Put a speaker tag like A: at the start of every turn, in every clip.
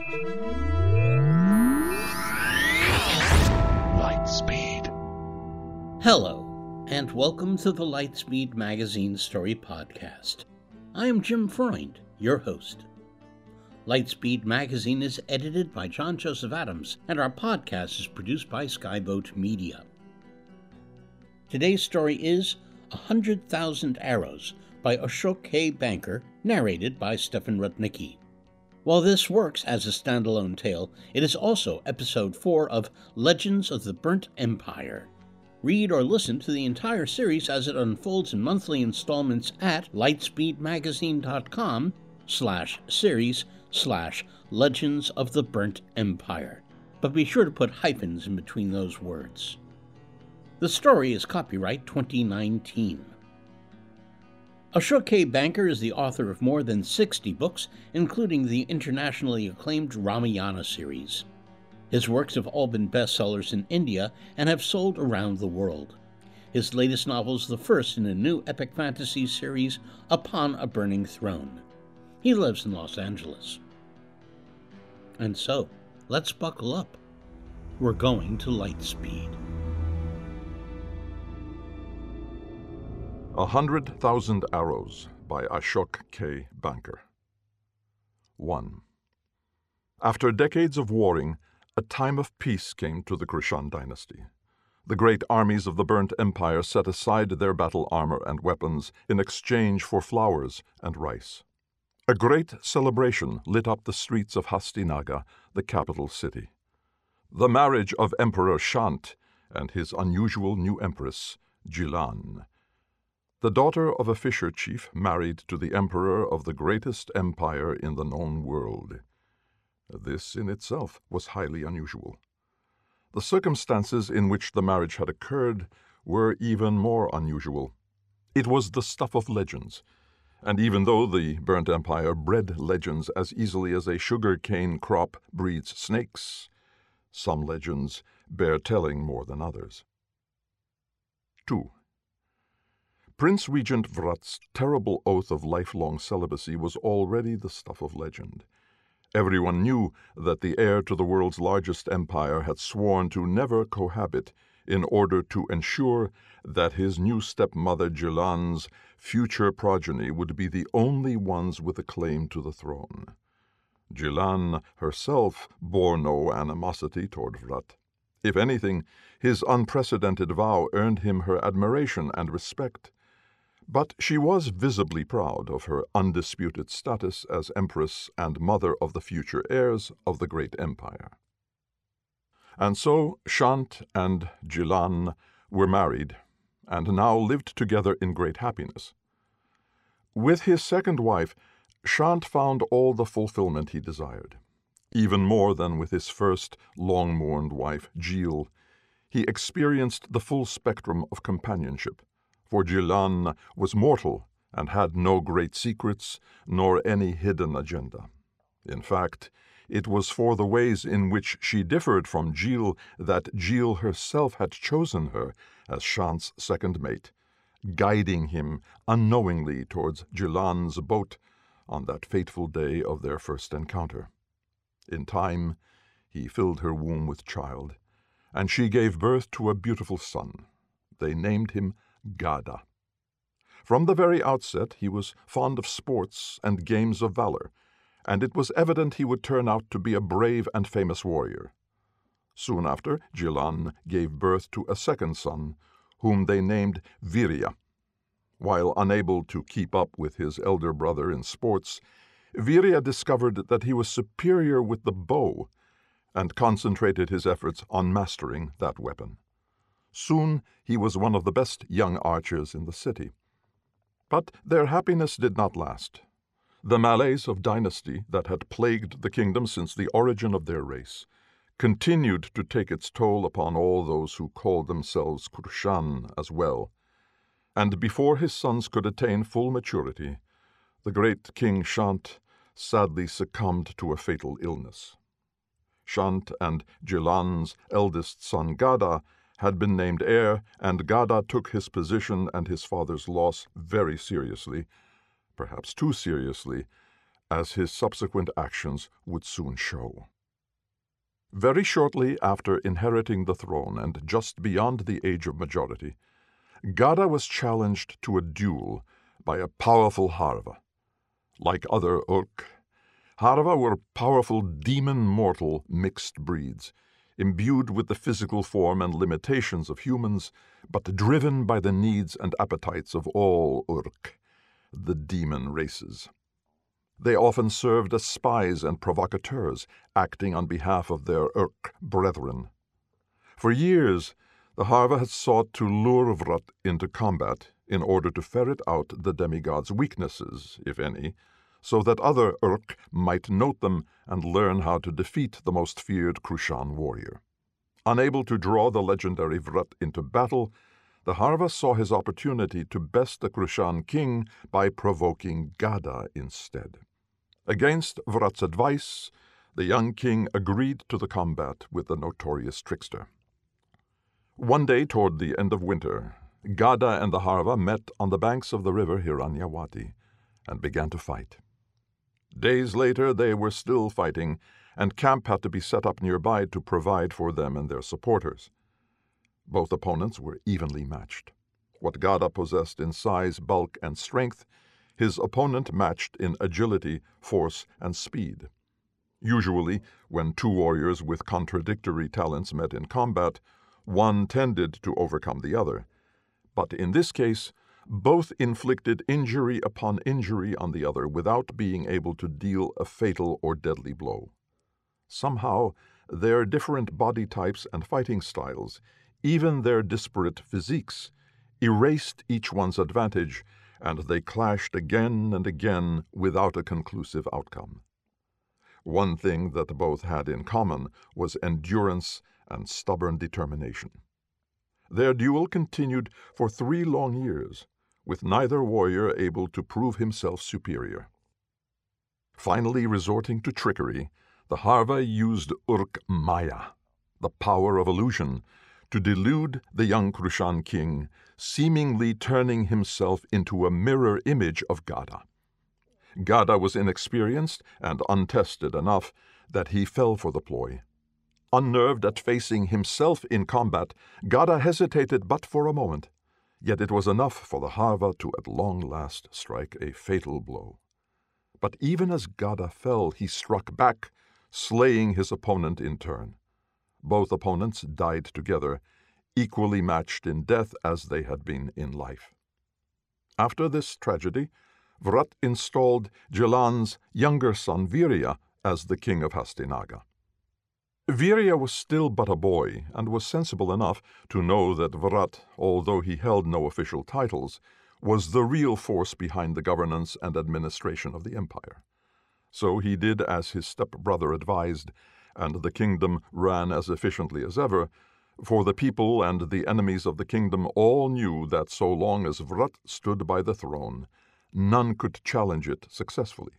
A: Lightspeed. Hello, and welcome to the Lightspeed Magazine Story Podcast. I am Jim Freund, your host. Lightspeed Magazine is edited by John Joseph Adams, and our podcast is produced by Skyboat Media. Today's story is 100,000 Arrows by Ashok K. Banker, narrated by Stefan Rudnicki. While this works as a standalone tale, it is also episode 4 of Legends of the Burnt Empire. Read or listen to the entire series as it unfolds in monthly installments at lightspeedmagazine.com/series/Legends of the Burnt Empire. But be sure to put hyphens in between those words. The story is copyright 2019. Ashok K. Banker is the author of more than 60 books, including the internationally acclaimed Ramayana series. His works have all been bestsellers in India and have sold around the world. His latest novel is the first in a new epic fantasy series, Upon a Burning Throne. He lives in Los Angeles. And so, let's buckle up. We're going to Lightspeed.
B: 100,000 Arrows by Ashok K. Banker. 1. After decades of warring, a time of peace came to the Krishan dynasty. The great armies of the Burnt Empire set aside their battle armor and weapons in exchange for flowers and rice. A great celebration lit up the streets of Hastinaga, the capital city. The marriage of Emperor Shant and his unusual new empress, Jilan. The daughter of a fisher chief married to the emperor of the greatest empire in the known world. This in itself was highly unusual. The circumstances in which the marriage had occurred were even more unusual. It was the stuff of legends, and even though the Burnt Empire bred legends as easily as a sugar cane crop breeds snakes, some legends bear telling more than others. 2. Prince Regent Vrat's terrible oath of lifelong celibacy was already the stuff of legend. Everyone knew that the heir to the world's largest empire had sworn to never cohabit in order to ensure that his new stepmother Jilan's future progeny would be the only ones with a claim to the throne. Jilan herself bore no animosity toward Vrat. If anything, his unprecedented vow earned him her admiration and respect. But she was visibly proud of her undisputed status as empress and mother of the future heirs of the great empire. And so Shant and Jilan were married, and now lived together in great happiness. With his second wife, Shant found all the fulfillment he desired. Even more than with his first long-mourned wife, Jil, he experienced the full spectrum of companionship. For Jilan was mortal and had no great secrets nor any hidden agenda. In fact, it was for the ways in which she differed from Jil that Jil herself had chosen her as Shant's second mate, guiding him unknowingly towards Jilan's boat on that fateful day of their first encounter. In time, he filled her womb with child, and she gave birth to a beautiful son. They named him Gada. From the very outset he was fond of sports and games of valor, and it was evident he would turn out to be a brave and famous warrior. Soon after, Jilan gave birth to a second son, whom they named Virya. While unable to keep up with his elder brother in sports, Virya discovered that he was superior with the bow, and concentrated his efforts on mastering that weapon. Soon he was one of the best young archers in the city. But their happiness did not last. The malaise of dynasty that had plagued the kingdom since the origin of their race continued to take its toll upon all those who called themselves Krishan as well. And before his sons could attain full maturity, the great King Shant sadly succumbed to a fatal illness. Shant and Jilan's eldest son Gada had been named heir, and Gada took his position and his father's loss very seriously, perhaps too seriously, as his subsequent actions would soon show. Very shortly after inheriting the throne and just beyond the age of majority, Gada was challenged to a duel by a powerful Harva. Like other Urk, Harva were powerful demon-mortal mixed breeds, imbued with the physical form and limitations of humans, but driven by the needs and appetites of all Urk, the demon races. They often served as spies and provocateurs, acting on behalf of their Urk brethren. For years, the Harva had sought to lure Vrat into combat in order to ferret out the demigod's weaknesses, if any, so that other Urk might note them and learn how to defeat the most feared Krushan warrior. Unable to draw the legendary Vrat into battle, the Harva saw his opportunity to best the Krushan king by provoking Gada instead. Against Vrat's advice, the young king agreed to the combat with the notorious trickster. One day toward the end of winter, Gada and the Harva met on the banks of the river Hiranyawati and began to fight. Days later they were still fighting, and camp had to be set up nearby to provide for them and their supporters. Both opponents were evenly matched. What Gada possessed in size, bulk, and strength, his opponent matched in agility, force, and speed. Usually, when two warriors with contradictory talents met in combat, one tended to overcome the other. But in this case, both inflicted injury upon injury on the other without being able to deal a fatal or deadly blow. Somehow, their different body types and fighting styles, even their disparate physiques, erased each one's advantage, and they clashed again and again without a conclusive outcome. One thing that both had in common was endurance and stubborn determination. Their duel continued for 3 long years, with neither warrior able to prove himself superior. Finally resorting to trickery, the Harva used Urk Maya, the power of illusion, to delude the young Krushan king, seemingly turning himself into a mirror image of Gada. Gada was inexperienced and untested enough that he fell for the ploy. Unnerved at facing himself in combat, Gada hesitated but for a moment, yet it was enough for the Harva to at long last strike a fatal blow. But even as Gada fell, he struck back, slaying his opponent in turn. Both opponents died together, equally matched in death as they had been in life. After this tragedy, Vrat installed Jalan's younger son Virya as the king of Hastinaga. Virya was still but a boy, and was sensible enough to know that Vrat, although he held no official titles, was the real force behind the governance and administration of the empire. So he did as his stepbrother advised, and the kingdom ran as efficiently as ever, for the people and the enemies of the kingdom all knew that so long as Vrat stood by the throne, none could challenge it successfully.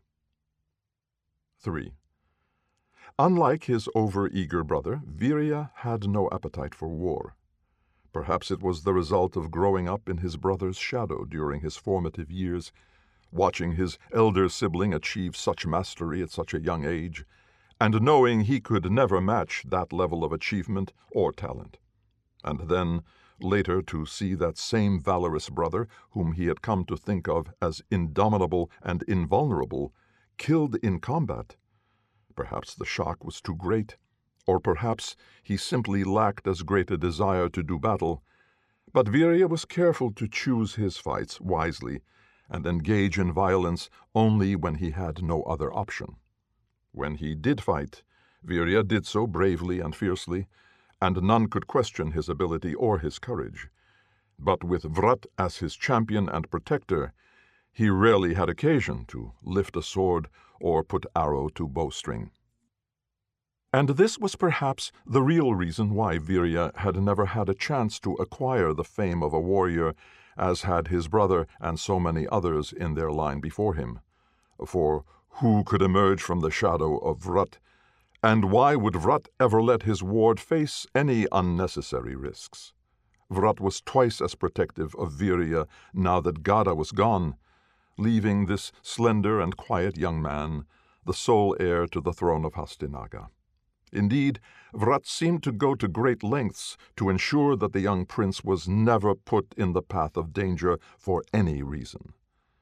B: 3. Unlike his over-eager brother, Virya had no appetite for war. Perhaps it was the result of growing up in his brother's shadow during his formative years, watching his elder sibling achieve such mastery at such a young age, and knowing he could never match that level of achievement or talent. And then, later, to see that same valorous brother, whom he had come to think of as indomitable and invulnerable, killed in combat. Perhaps the shock was too great, or perhaps he simply lacked as great a desire to do battle. But Virya was careful to choose his fights wisely and engage in violence only when he had no other option. When he did fight, Virya did so bravely and fiercely, and none could question his ability or his courage. But with Vrat as his champion and protector, he rarely had occasion to lift a sword or put arrow to bowstring. And this was perhaps the real reason why Virya had never had a chance to acquire the fame of a warrior as had his brother and so many others in their line before him. For who could emerge from the shadow of Vrat, and why would Vrat ever let his ward face any unnecessary risks? Vrat was twice as protective of Virya now that Gada was gone, leaving this slender and quiet young man the sole heir to the throne of Hastinaga. Indeed, Vrat seemed to go to great lengths to ensure that the young prince was never put in the path of danger for any reason.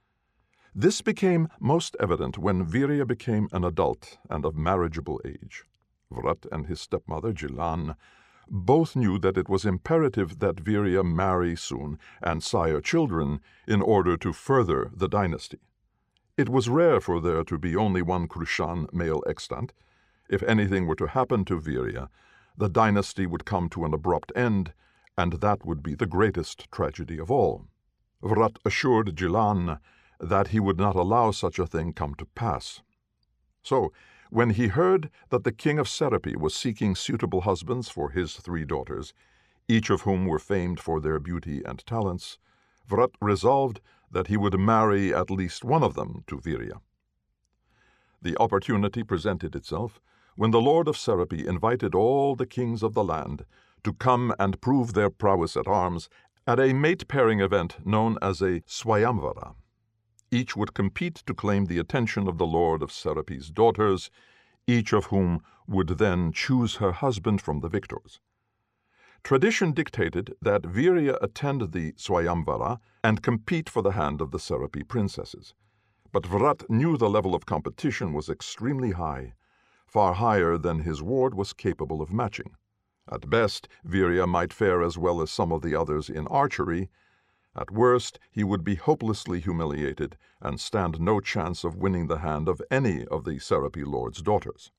B: This became most evident when Virya became an adult and of marriageable age. Vrat and his stepmother, Jilan, both knew that it was imperative that Virya marry soon and sire children in order to further the dynasty. It was rare for there to be only one Kushan male extant. If anything were to happen to Virya, the dynasty would come to an abrupt end, and that would be the greatest tragedy of all. Vrat assured Jilan that he would not allow such a thing come to pass. So, when he heard that the king of Serapi was seeking suitable husbands for his 3 daughters, each of whom were famed for their beauty and talents, Vrat resolved that he would marry at least one of them to Virya. The opportunity presented itself when the lord of Serapi invited all the kings of the land to come and prove their prowess at arms at a mate-pairing event known as a Swayamvara. Each would compete to claim the attention of the lord of Serapi's daughters, each of whom would then choose her husband from the victors. Tradition dictated that Virya attend the Swayamvara and compete for the hand of the Serapi princesses. But Vrat knew the level of competition was extremely high, far higher than his ward was capable of matching. At best, Virya might fare as well as some of the others in archery. At worst, he would be hopelessly humiliated and stand no chance of winning the hand of any of the Serapi lord's daughters.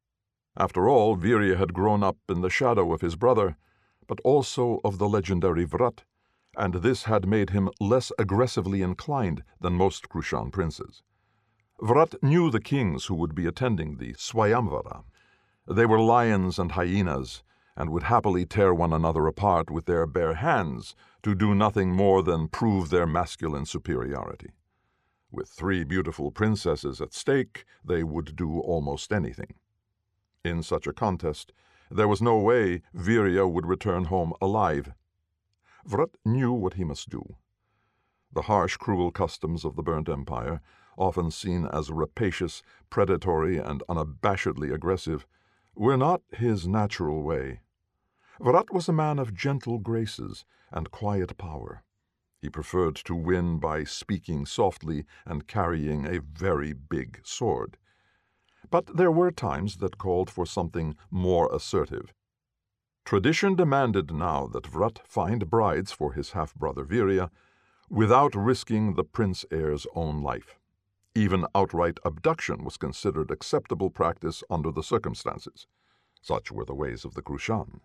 B: After all, Virya had grown up in the shadow of his brother, but also of the legendary Vrat, and this had made him less aggressively inclined than most Kushan princes. Vrat knew the kings who would be attending the Swayamvara. They were lions and hyenas, and would happily tear one another apart with their bare hands to do nothing more than prove their masculine superiority. With 3 beautiful princesses at stake, they would do almost anything. In such a contest, there was no way Virya would return home alive. Vrat knew what he must do. The harsh, cruel customs of the Burnt Empire, often seen as rapacious, predatory, and unabashedly aggressive, were not his natural way. Vrat was a man of gentle graces and quiet power. He preferred to win by speaking softly and carrying a very big sword. But there were times that called for something more assertive. Tradition demanded now that Vrat find brides for his half-brother Virya without risking the prince heir's own life. Even outright abduction was considered acceptable practice under the circumstances. Such were the ways of the Kushan.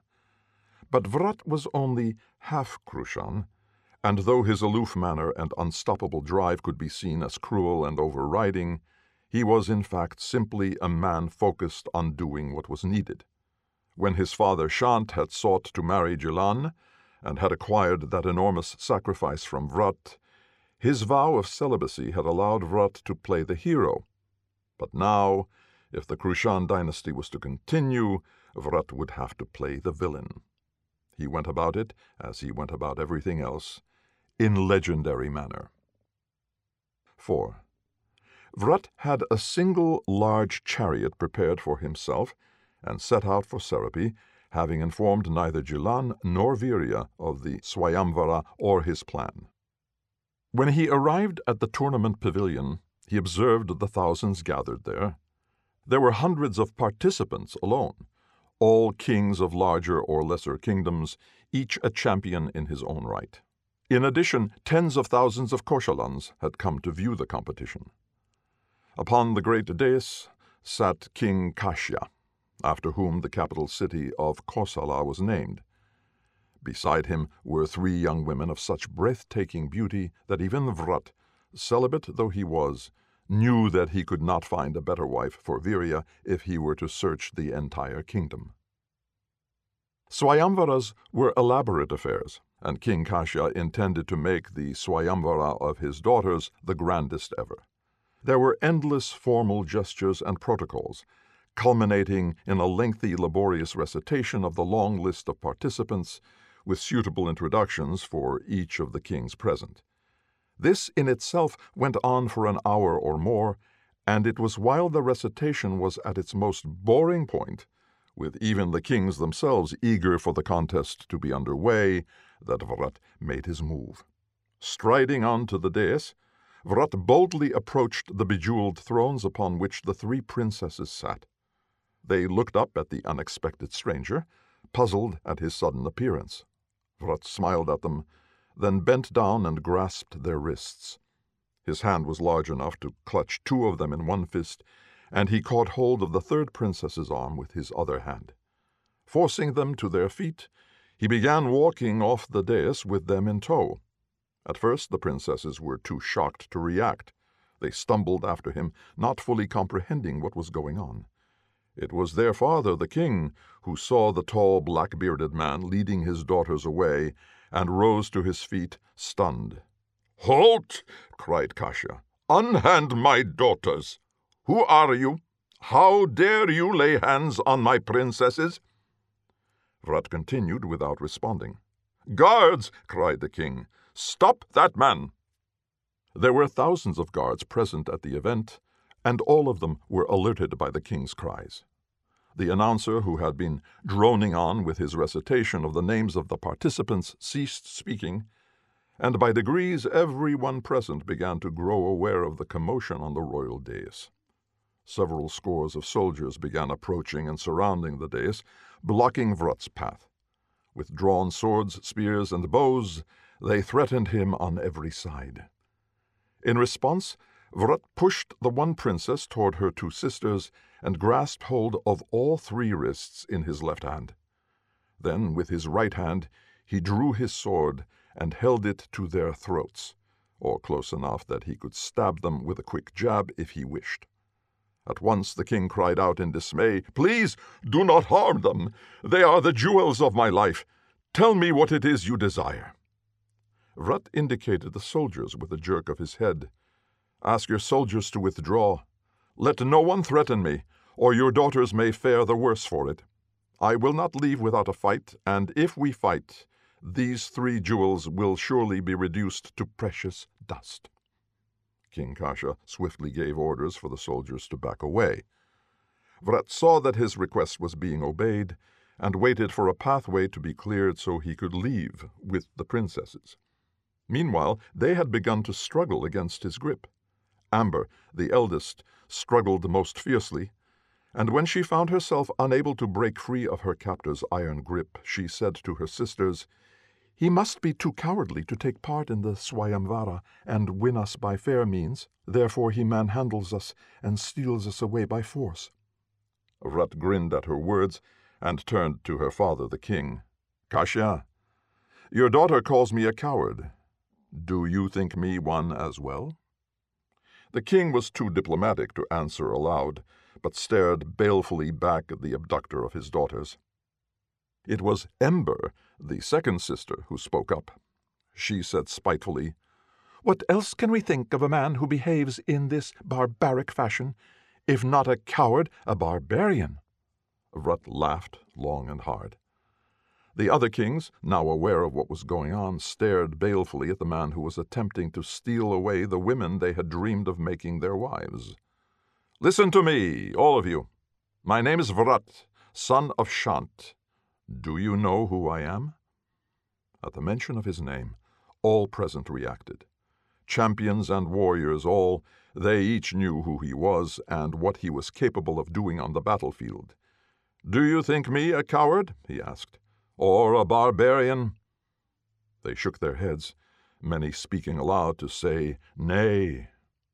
B: But Vrat was only half Kushan, and though his aloof manner and unstoppable drive could be seen as cruel and overriding, he was in fact simply a man focused on doing what was needed. When his father Shant had sought to marry Jilan, and had acquired that enormous sacrifice from Vrat, his vow of celibacy had allowed Vrat to play the hero. But now, if the Kushan dynasty was to continue, Vrat would have to play the villain. He went about it, as he went about everything else, in legendary manner. 4. Vrat had a single large chariot prepared for himself, and set out for Serapi, having informed neither Jilan nor Virya of the Swayamvara or his plan. When he arrived at the tournament pavilion, he observed the thousands gathered there. There were hundreds of participants alone, all kings of larger or lesser kingdoms, each a champion in his own right. In addition, tens of thousands of Koshalans had come to view the competition. Upon the great dais sat King Kashya, after whom the capital city of Kosala was named. Beside him were 3 young women of such breathtaking beauty that even Vrat, celibate though he was, knew that he could not find a better wife for Virya if he were to search the entire kingdom. Swayamvaras were elaborate affairs, and King Kashya intended to make the Swayamvara of his daughters the grandest ever. There were endless formal gestures and protocols, culminating in a lengthy, laborious recitation of the long list of participants, with suitable introductions for each of the kings present. This in itself went on for an hour or more, and it was while the recitation was at its most boring point, with even the kings themselves eager for the contest to be under way, that Vrat made his move. Striding on to the dais, Vrat boldly approached the bejeweled thrones upon which the three princesses sat. They looked up at the unexpected stranger, puzzled at his sudden appearance. Vrat smiled at them, then bent down and grasped their wrists. His hand was large enough to clutch two of them in one fist, and he caught hold of the third princess's arm with his other hand. Forcing them to their feet, he began walking off the dais with them in tow. At first the princesses were too shocked to react. They stumbled after him, not fully comprehending what was going on. It was their father, the king, who saw the tall, black-bearded man leading his daughters away, and rose to his feet, stunned. "Halt!" cried Kasia. "Unhand my daughters! Who are you? How dare you lay hands on my princesses?" Vrat continued without responding. "Guards!" cried the king. "Stop that man!" There were thousands of guards present at the event, and all of them were alerted by the king's cries. The announcer, who had been droning on with his recitation of the names of the participants, ceased speaking, and by degrees every one present began to grow aware of the commotion on the royal dais. Several scores of soldiers began approaching and surrounding the dais, blocking Vrat's path. With drawn swords, spears, and bows, they threatened him on every side. In response, Vrat pushed the one princess toward her two sisters and grasped hold of all three wrists in his left hand. Then, with his right hand, he drew his sword and held it to their throats, or close enough that he could stab them with a quick jab if he wished. At once the king cried out in dismay, "Please, do not harm them! They are the jewels of my life! Tell me what it is you desire!" Vrat indicated the soldiers with a jerk of his head. "Ask your soldiers to withdraw. Let no one threaten me, or your daughters may fare the worse for it. I will not leave without a fight, and if we fight, these three jewels will surely be reduced to precious dust." King Kasia swiftly gave orders for the soldiers to back away. Vrat saw that his request was being obeyed, and waited for a pathway to be cleared so he could leave with the princesses. Meanwhile, they had begun to struggle against his grip. Amber, the eldest, struggled most fiercely, and when she found herself unable to break free of her captor's iron grip, she said to her sisters, "He must be too cowardly to take part in the Swayamvara and win us by fair means. Therefore he manhandles us and steals us away by force." Vrat grinned at her words and turned to her father, the king. "Kasia, your daughter calls me a coward. Do you think me one as well?" The king was too diplomatic to answer aloud, but stared balefully back at the abductor of his daughters. It was Ember, the second sister, who spoke up. She said spitefully, "What else can we think of a man who behaves in this barbaric fashion? If not a coward, a barbarian." Vrat laughed long and hard. The other kings, now aware of what was going on, stared balefully at the man who was attempting to steal away the women they had dreamed of making their wives. "Listen to me, all of you. My name is Vrat, son of Shant. Do you know who I am?" At the mention of his name, all present reacted. Champions and warriors all, they each knew who he was and what he was capable of doing on the battlefield. "Do you think me a coward?" he asked. "Or a barbarian?" They shook their heads, many speaking aloud to say, "Nay."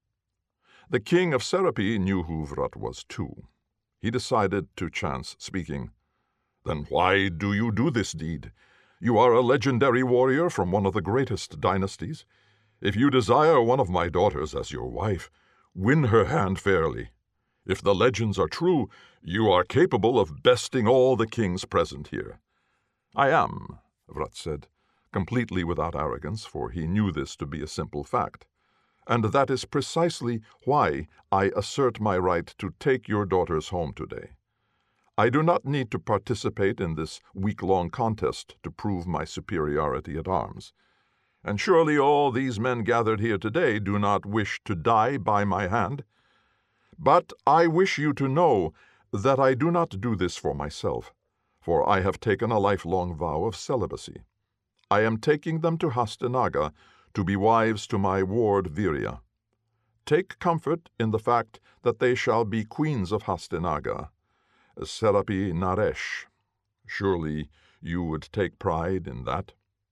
B: The king of Serapi knew who Vrat was too. He decided to chance speaking. "Then why do you do this deed? You are a legendary warrior from one of the greatest dynasties. If you desire one of my daughters as your wife, win her hand fairly. If the legends are true, you are capable of besting all the kings present here." "I am," Vrat said, completely without arrogance, for he knew this to be a simple fact. "And that is precisely why I assert my right to take your daughters home today. I do not need to participate in this week-long contest to prove my superiority at arms. And surely all these men gathered here today do not wish to die by my hand. But I wish you to know that I do not do this for myself, for I have taken a lifelong vow of celibacy. I am taking them to Hastinaga to be wives to my ward Virya. Take comfort in the fact that they shall be queens of Hastinaga, Serapi Naresh. Surely you would take pride in that.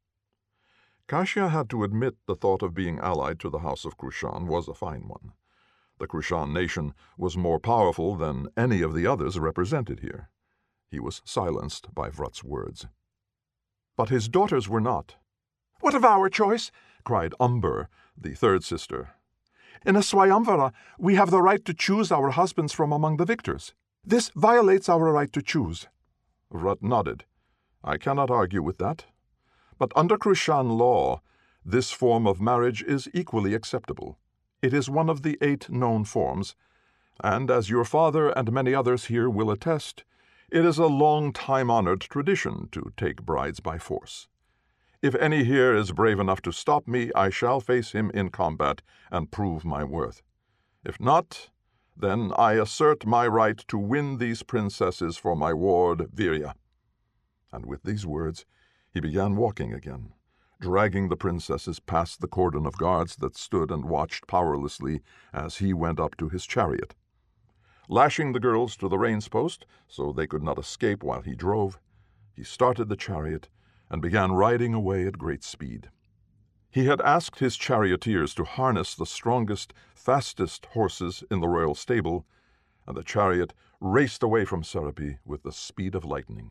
B: Kashya had to admit the thought of being allied to the House of Krushan was a fine one. The Krushan nation was more powerful than any of the others represented here. He was silenced by Vrat's words. But his daughters were not.
C: "What of our choice?"
B: cried Umber, the third sister.
C: "In a Swayamvara, we have the right to choose our husbands from among the victors. This violates our right to choose."
B: Vrat nodded. I cannot argue with that. But under Krushan law, this form of marriage is equally acceptable. It is one of the 8 known forms, and as your father and many others here will attest, it is a long time-honored tradition to take brides by force. If any here is brave enough to stop me, I shall face him in combat and prove my worth. If not, then I assert my right to win these princesses for my ward Virya. And with these words, he began walking again, dragging the princesses past the cordon of guards that stood and watched powerlessly as he went up to his chariot. Lashing the girls to the reins post so they could not escape while he drove, he started the chariot and began riding away at great speed. He had asked his charioteers to harness the strongest, fastest horses in the royal stable, and the chariot raced away from Serapi with the speed of lightning.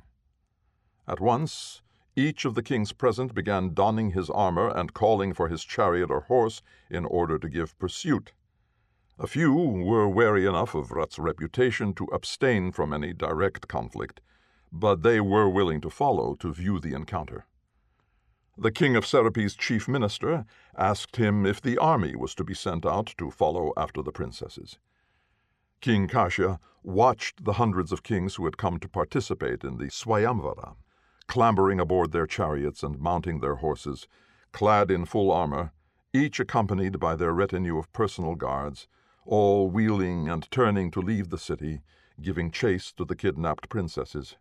B: At once, each of the kings present began donning his armor and calling for his chariot or horse in order to give pursuit. A few were wary enough of Vrat's reputation to abstain from any direct conflict, but they were willing to follow to view the encounter. The king of Serapi's chief minister asked him if the army was to be sent out to follow after the princesses. King Kashya watched the hundreds of kings who had come to participate in the Swayamvara, clambering aboard their chariots and mounting their horses, clad in full armor, each accompanied by their retinue of personal guards, all wheeling and turning to leave the city, giving chase to the kidnapped princesses.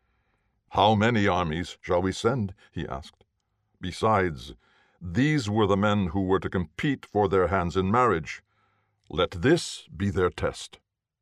B: "How many armies shall we send?" he asked. "Besides, these were the men who were to compete for their hands in marriage. Let this be their test."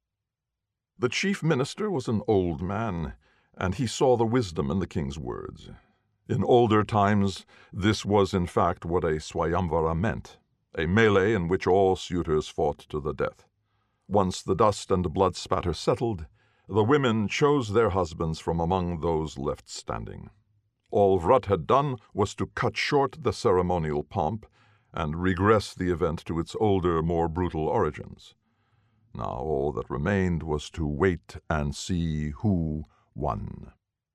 B: The chief minister was an old man, and he saw the wisdom in the king's words. In older times, this was in fact what a Swayamvara meant, a melee in which all suitors fought to the death. Once the dust and blood spatter settled, the women chose their husbands from among those left standing. All Vrat had done was to cut short the ceremonial pomp and regress the event to its older, more brutal origins. Now all that remained was to wait and see who won.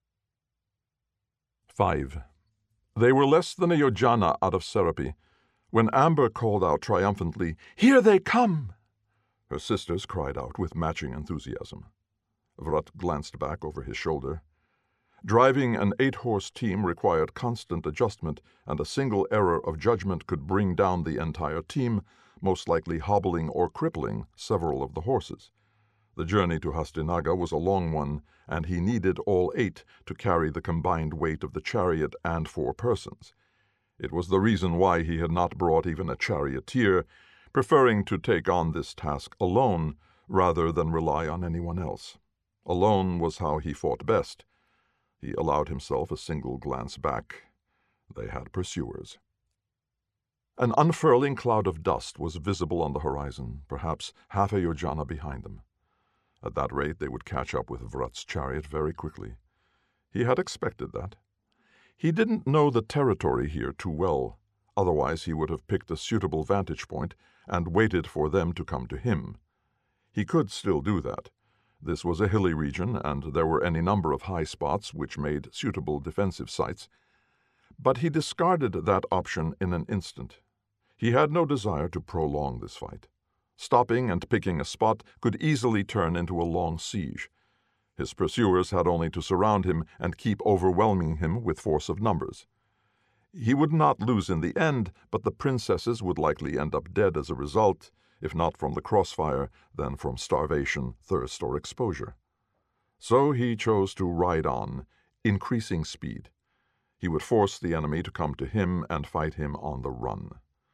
B: 5. They were less than a yojana out of Serapi when Amber called out triumphantly, "Here they come!" Her sisters cried out with matching enthusiasm. Vrat glanced back over his shoulder. Driving an 8-horse team required constant adjustment, and a single error of judgment could bring down the entire team, most likely hobbling or crippling several of the horses. The journey to Hastinaga was a long one, and he needed all 8 to carry the combined weight of the chariot and 4 persons. It was the reason why he had not brought even a charioteer, preferring to take on this task alone rather than rely on anyone else. Alone was how he fought best. He allowed himself a single glance back. They had pursuers. An unfurling cloud of dust was visible on the horizon, perhaps half a yojana behind them. At that rate they would catch up with Vrat's chariot very quickly. He had expected that. He didn't know the territory here too well, otherwise he would have picked a suitable vantage point and waited for them to come to him. He could still do that. This was a hilly region, and there were any number of high spots which made suitable defensive sites. But he discarded that option in an instant. He had no desire to prolong this fight. Stopping and picking a spot could easily turn into a long siege. His pursuers had only to surround him and keep overwhelming him with force of numbers. He would not lose in the end, but the princesses would likely end up dead as a result, if not from the crossfire, then from starvation, thirst, or exposure. So he chose to ride on, increasing speed. He would force the enemy to come to him and fight him on the run.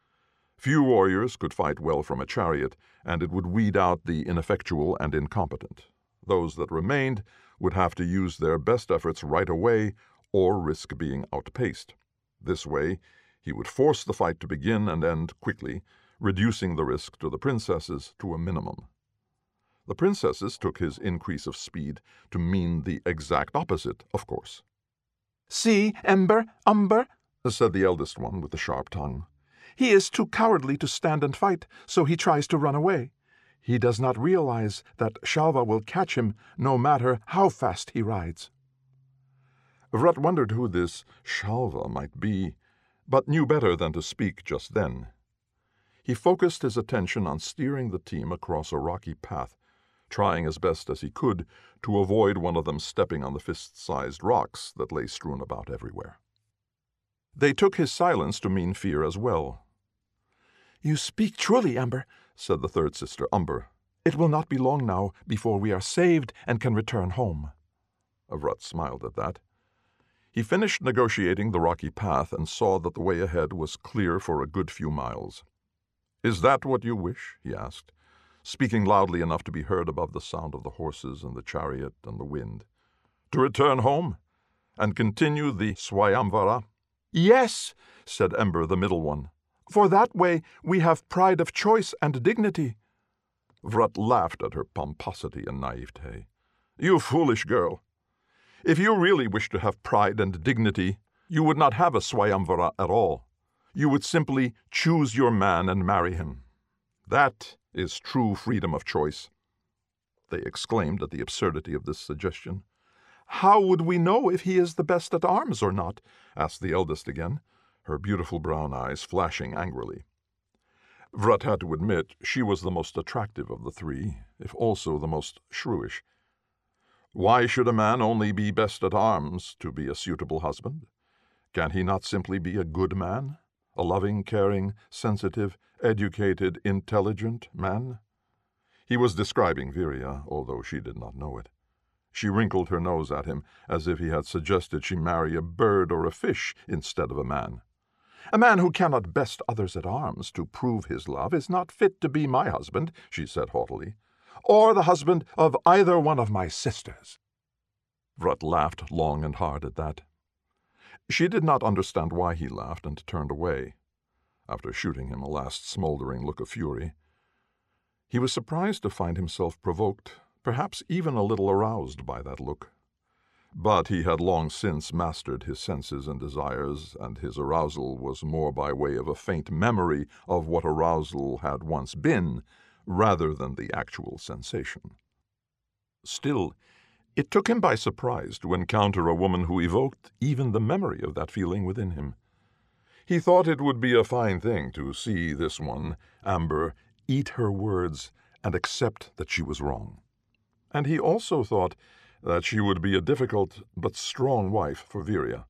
B: Few warriors could fight well from a chariot, and it would weed out the ineffectual and incompetent. Those that remained would have to use their best efforts right away or risk being outpaced. This way, he would force the fight to begin and end quickly, reducing the risk to the princesses to a minimum. The princesses took his increase of speed to mean the exact opposite, of course.
C: "See, Ember, Umber,"
B: said the eldest one with the sharp tongue.
C: "He is too cowardly to stand and fight, so he tries to run away. He does not realize that Shalva will catch him no matter how fast he rides."
B: Vrat wondered who this Shalva might be, but knew better than to speak just then. He focused his attention on steering the team across a rocky path, trying as best as he could to avoid one of them stepping on the fist-sized rocks that lay strewn about everywhere. They took his silence to mean fear as well.
C: "You speak truly, Ember,"
B: said the third sister, Umber.
C: "It will not be long now before we are saved and can return home."
B: Vrat smiled at that. He finished negotiating the rocky path and saw that the way ahead was clear for a good few miles. "Is that what you wish?" he asked, speaking loudly enough to be heard above the sound of the horses and the chariot and the wind. "To return home and continue the Swayamvara?"
C: "Yes,"
B: said Ember, the middle one.
C: "For that way we have pride of choice and dignity."
B: Vrat laughed at her pomposity and naivete. "You foolish girl! If you really wished to have pride and dignity, you would not have a Swayamvara at all. You would simply choose your man and marry him. That is true freedom of choice." They exclaimed at the absurdity of this suggestion.
C: "How would we know if he is the best at arms or not?"
B: asked the eldest again, her beautiful brown eyes flashing angrily. Vrat had to admit she was the most attractive of the three, if also the most shrewish. Why should a man only be best at arms to be a suitable husband? Can he not simply be a good man? A loving, caring, sensitive, educated, intelligent man? He was describing Virya, although she did not know it. She wrinkled her nose at him, as if he had suggested she marry a bird or a fish instead of a man.
C: "A man who cannot best others at arms to prove his love is not fit to be my husband," she said haughtily, "or the husband of either one of my sisters."
B: Vrat laughed long and hard at that. She did not understand why he laughed and turned away, after shooting him a last smoldering look of fury. He was surprised to find himself provoked, perhaps even a little aroused by that look. But he had long since mastered his senses and desires, and his arousal was more by way of a faint memory of what arousal had once been, rather than the actual sensation. Still, it took him by surprise to encounter a woman who evoked even the memory of that feeling within him. He thought it would be a fine thing to see this one, Amber, eat her words and accept that she was wrong. And he also thought that she would be a difficult but strong wife for Virya.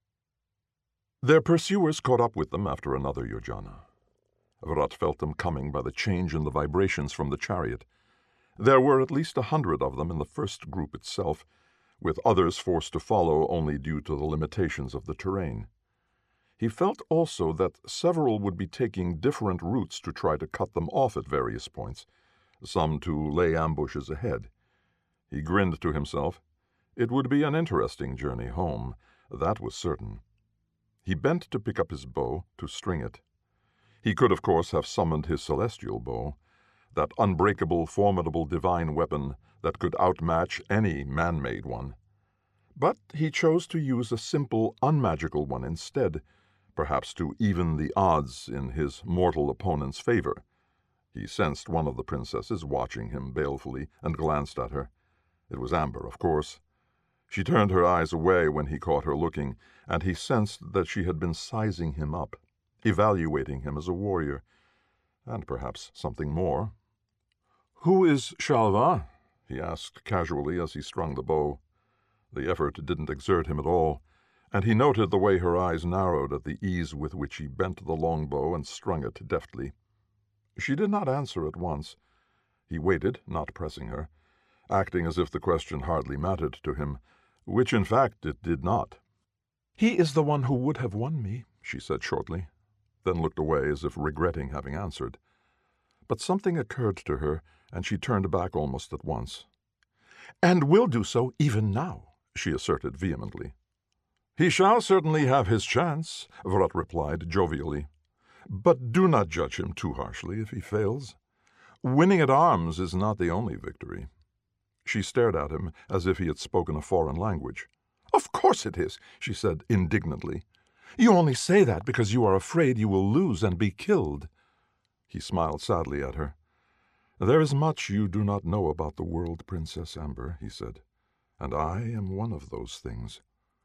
B: Their pursuers caught up with them after another yojana. Vrat felt them coming by the change in the vibrations from the chariot. There were at least 100 of them in the first group itself, with others forced to follow only due to the limitations of the terrain. He felt also that several would be taking different routes to try to cut them off at various points, some to lay ambushes ahead. He grinned to himself. It would be an interesting journey home, that was certain. He bent to pick up his bow, to string it. He could, of course, have summoned his celestial bow, that unbreakable, formidable divine weapon that could outmatch any man-made one. But he chose to use a simple, unmagical one instead, perhaps to even the odds in his mortal opponent's favor. He sensed one of the princesses watching him balefully and glanced at her. It was Amber, of course. She turned her eyes away when he caught her looking, and he sensed that she had been sizing him up, evaluating him as a warrior, and perhaps something more. "Who is Shalva?" he asked casually as he strung the bow. The effort didn't exert him at all. and he noted the way her eyes narrowed at the ease with which he bent the longbow and strung it deftly. She did not answer at once. He waited, not pressing her, acting as if the question hardly mattered to him, which in fact it did not. "He is the one who would have won me," she said shortly, then looked away as if regretting having answered. But something occurred to her, and she turned back almost at once. "And will do so even now," she asserted vehemently. "He shall certainly have his chance," Vrat replied jovially. "But do not judge him too harshly if he fails. Winning at arms is not the only victory." She stared at him as if he had spoken a foreign language. "Of course it is," she said indignantly. "You only say that because you are afraid you will lose and be killed." He smiled sadly at her. "There is much you do not know about the world, Princess Amber," he said, "and I am one of those things."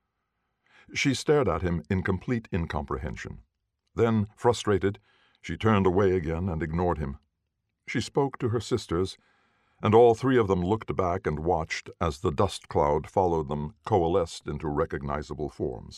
B: She stared at him in complete incomprehension. Then, frustrated, she turned away again and ignored him. She spoke to her sisters, and all three of them looked back and watched as the dust cloud followed them coalesced into recognizable forms.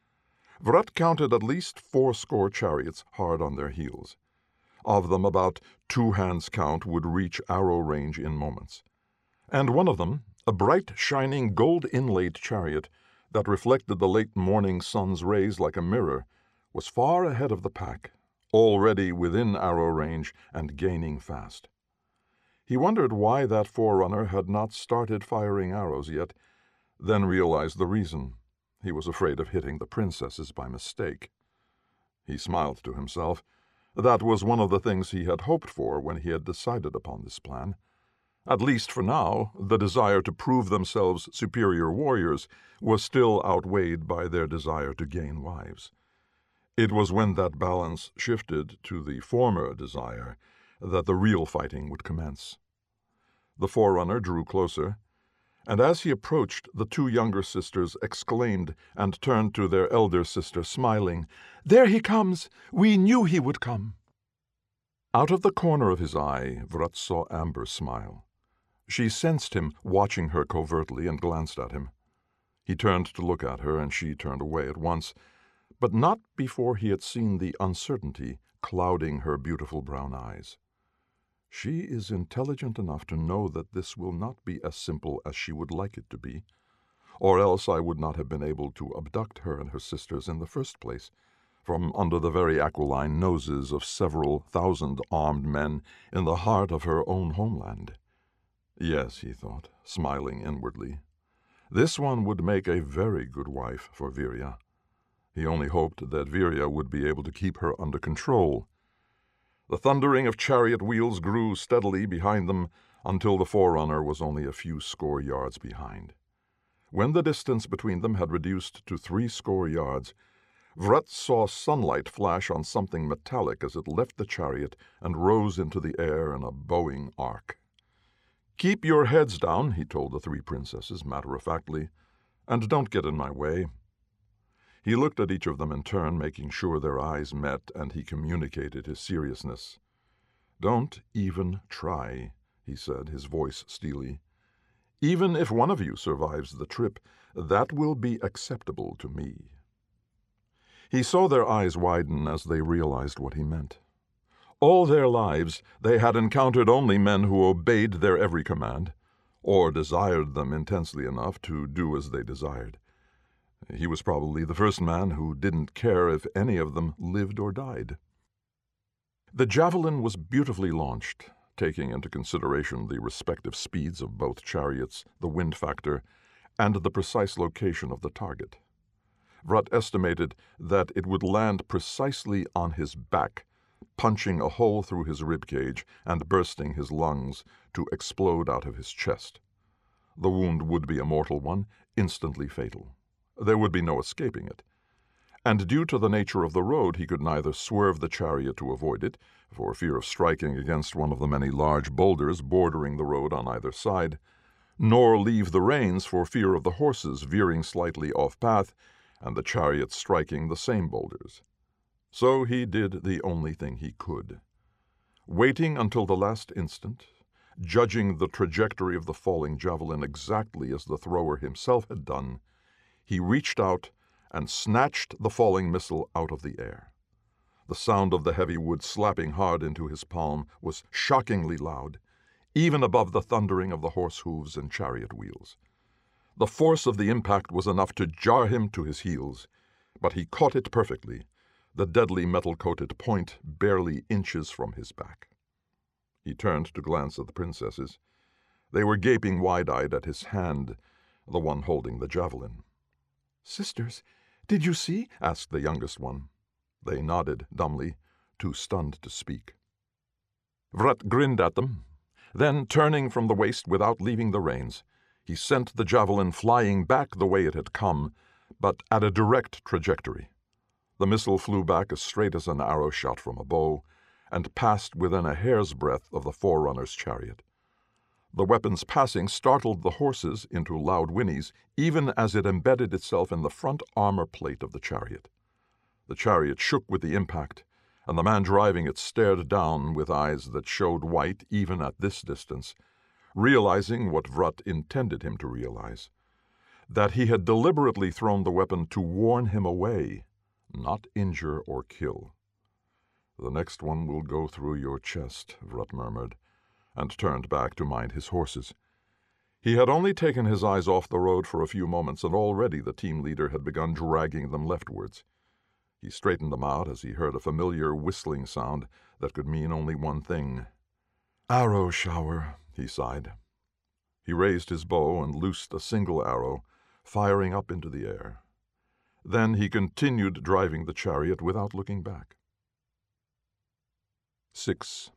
B: Vrat counted at least 80 chariots hard on their heels. Of them, about 2 hands' count would reach arrow range in moments. And one of them, a bright, shining, gold-inlaid chariot that reflected the late morning sun's rays like a mirror, was far ahead of the pack, already within arrow range and gaining fast. He wondered why that forerunner had not started firing arrows yet, then realized the reason. He was afraid of hitting the princesses by mistake. He smiled to himself. That was one of the things he had hoped for when he had decided upon this plan. At least for now, the desire to prove themselves superior warriors was still outweighed by their desire to gain wives. It was when that balance shifted to the former desire that the real fighting would commence. The forerunner drew closer, and as he approached, the 2 younger sisters exclaimed and turned to their elder sister, smiling, "There he comes! We knew he would come!" Out of the corner of his eye, Vrat saw Amber smile. She sensed him watching her covertly and glanced at him. He turned to look at her, and she turned away at once, but not before he had seen the uncertainty clouding her beautiful brown eyes. She is intelligent enough to know that this will not be as simple as she would like it to be, or else I would not have been able to abduct her and her sisters in the first place, from under the very aquiline noses of several thousand armed men in the heart of her own homeland. Yes, he thought, smiling inwardly, this one would make a very good wife for Virya. He only hoped that Virya would be able to keep her under control. The thundering of chariot wheels grew steadily behind them until the forerunner was only a few score yards behind. When the distance between them had reduced to 30 yards, Vrat saw sunlight flash on something metallic as it left the chariot and rose into the air in a bowing arc. "Keep your heads down," he told the 3 princesses matter-of-factly, "and don't get in my way." He looked at each of them in turn, making sure their eyes met, and he communicated his seriousness. "Don't even try," he said, his voice steely. "Even if one of you survives the trip, that will be acceptable to me." He saw their eyes widen as they realized what he meant. All their lives they had encountered only men who obeyed their every command, or desired them intensely enough to do as they desired. He was probably the first man who didn't care if any of them lived or died. The javelin was beautifully launched, taking into consideration the respective speeds of both chariots, the wind factor, and the precise location of the target. Vrat estimated that it would land precisely on his back, punching a hole through his rib cage and bursting his lungs to explode out of his chest. The wound would be a mortal one, instantly fatal. There would be no escaping it. And due to the nature of the road, he could neither swerve the chariot to avoid it, for fear of striking against one of the many large boulders bordering the road on either side, nor leave the reins for fear of the horses veering slightly off-path and the chariot striking the same boulders. So he did the only thing he could. Waiting until the last instant, judging the trajectory of the falling javelin exactly as the thrower himself had done, he reached out and snatched the falling missile out of the air. The sound of the heavy wood slapping hard into his palm was shockingly loud, even above the thundering of the horse hooves and chariot wheels. The force of the impact was enough to jar him to his heels, but he caught it perfectly, the deadly metal-coated point barely inches from his back. He turned to glance at the princesses. They were gaping wide-eyed at his hand, the one holding the javelin.
C: "Sisters, did you see?"
B: asked the youngest one. They nodded dumbly, too stunned to speak. Vrutt grinned at them. Then, turning from the waist without leaving the reins, he sent the javelin flying back the way it had come, but at a direct trajectory. The missile flew back as straight as an arrow shot from a bow, and passed within a hair's breadth of the forerunner's chariot. The weapon's passing startled the horses into loud whinnies, even as it embedded itself in the front armor plate of the chariot. The chariot shook with the impact, and the man driving it stared down with eyes that showed white even at this distance, realizing what Vrutt intended him to realize, that he had deliberately thrown the weapon to warn him away, not injure or kill. "The next one will go through your chest," Vrutt murmured, and turned back to mind his horses. He had only taken his eyes off the road for a few moments, and already the team leader had begun dragging them leftwards. He straightened them out as he heard a familiar whistling sound that could mean only one thing. "Arrow shower," he sighed. He raised his bow and loosed a single arrow, firing up into the air. Then he continued driving the chariot without looking back. 6.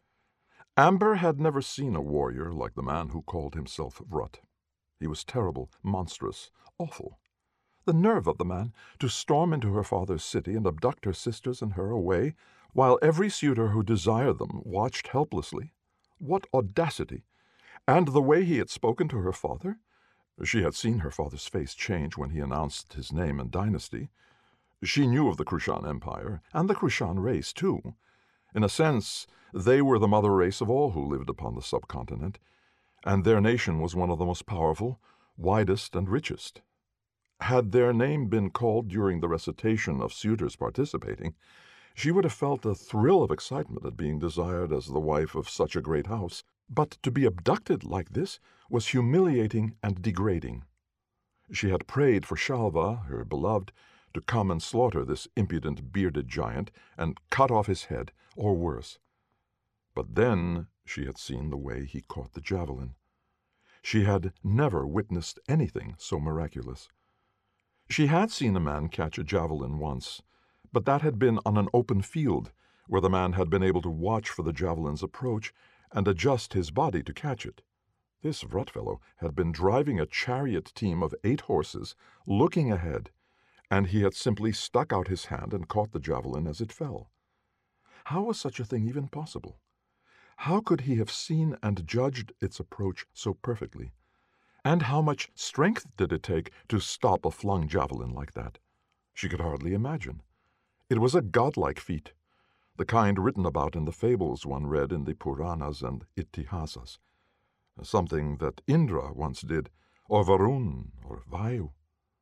B: Amber had never seen a warrior like the man who called himself Vrutt. He was terrible, monstrous, awful. The nerve of the man to storm into her father's city and abduct her sisters and her away, while every suitor who desired them watched helplessly. What audacity! And the way he had spoken to her father? She had seen her father's face change when he announced his name and dynasty. She knew of the Krushan Empire, and the Krushan race, too. In a sense, they were the mother race of all who lived upon the subcontinent, and their nation was one of the most powerful, widest, and richest. Had their name been called during the recitation of suitors participating, she would have felt a thrill of excitement at being desired as the wife of such a great house. But to be abducted like this was humiliating and degrading. She had prayed for Shalva, her beloved, to come and slaughter this impudent bearded giant and cut off his head, or worse. But then she had seen the way he caught the javelin. She had never witnessed anything so miraculous. She had seen a man catch a javelin once, but that had been on an open field, where the man had been able to watch for the javelin's approach and adjust his body to catch it. This Vrutt fellow had been driving a chariot team of 8 horses, looking ahead, and he had simply stuck out his hand and caught the javelin as it fell. How was such a thing even possible? How could he have seen and judged its approach so perfectly? And how much strength did it take to stop a flung javelin like that? She could hardly imagine. It was a godlike feat, the kind written about in the fables one read in the Puranas and Itihasas, something that Indra once did, or Varun, or Vayu.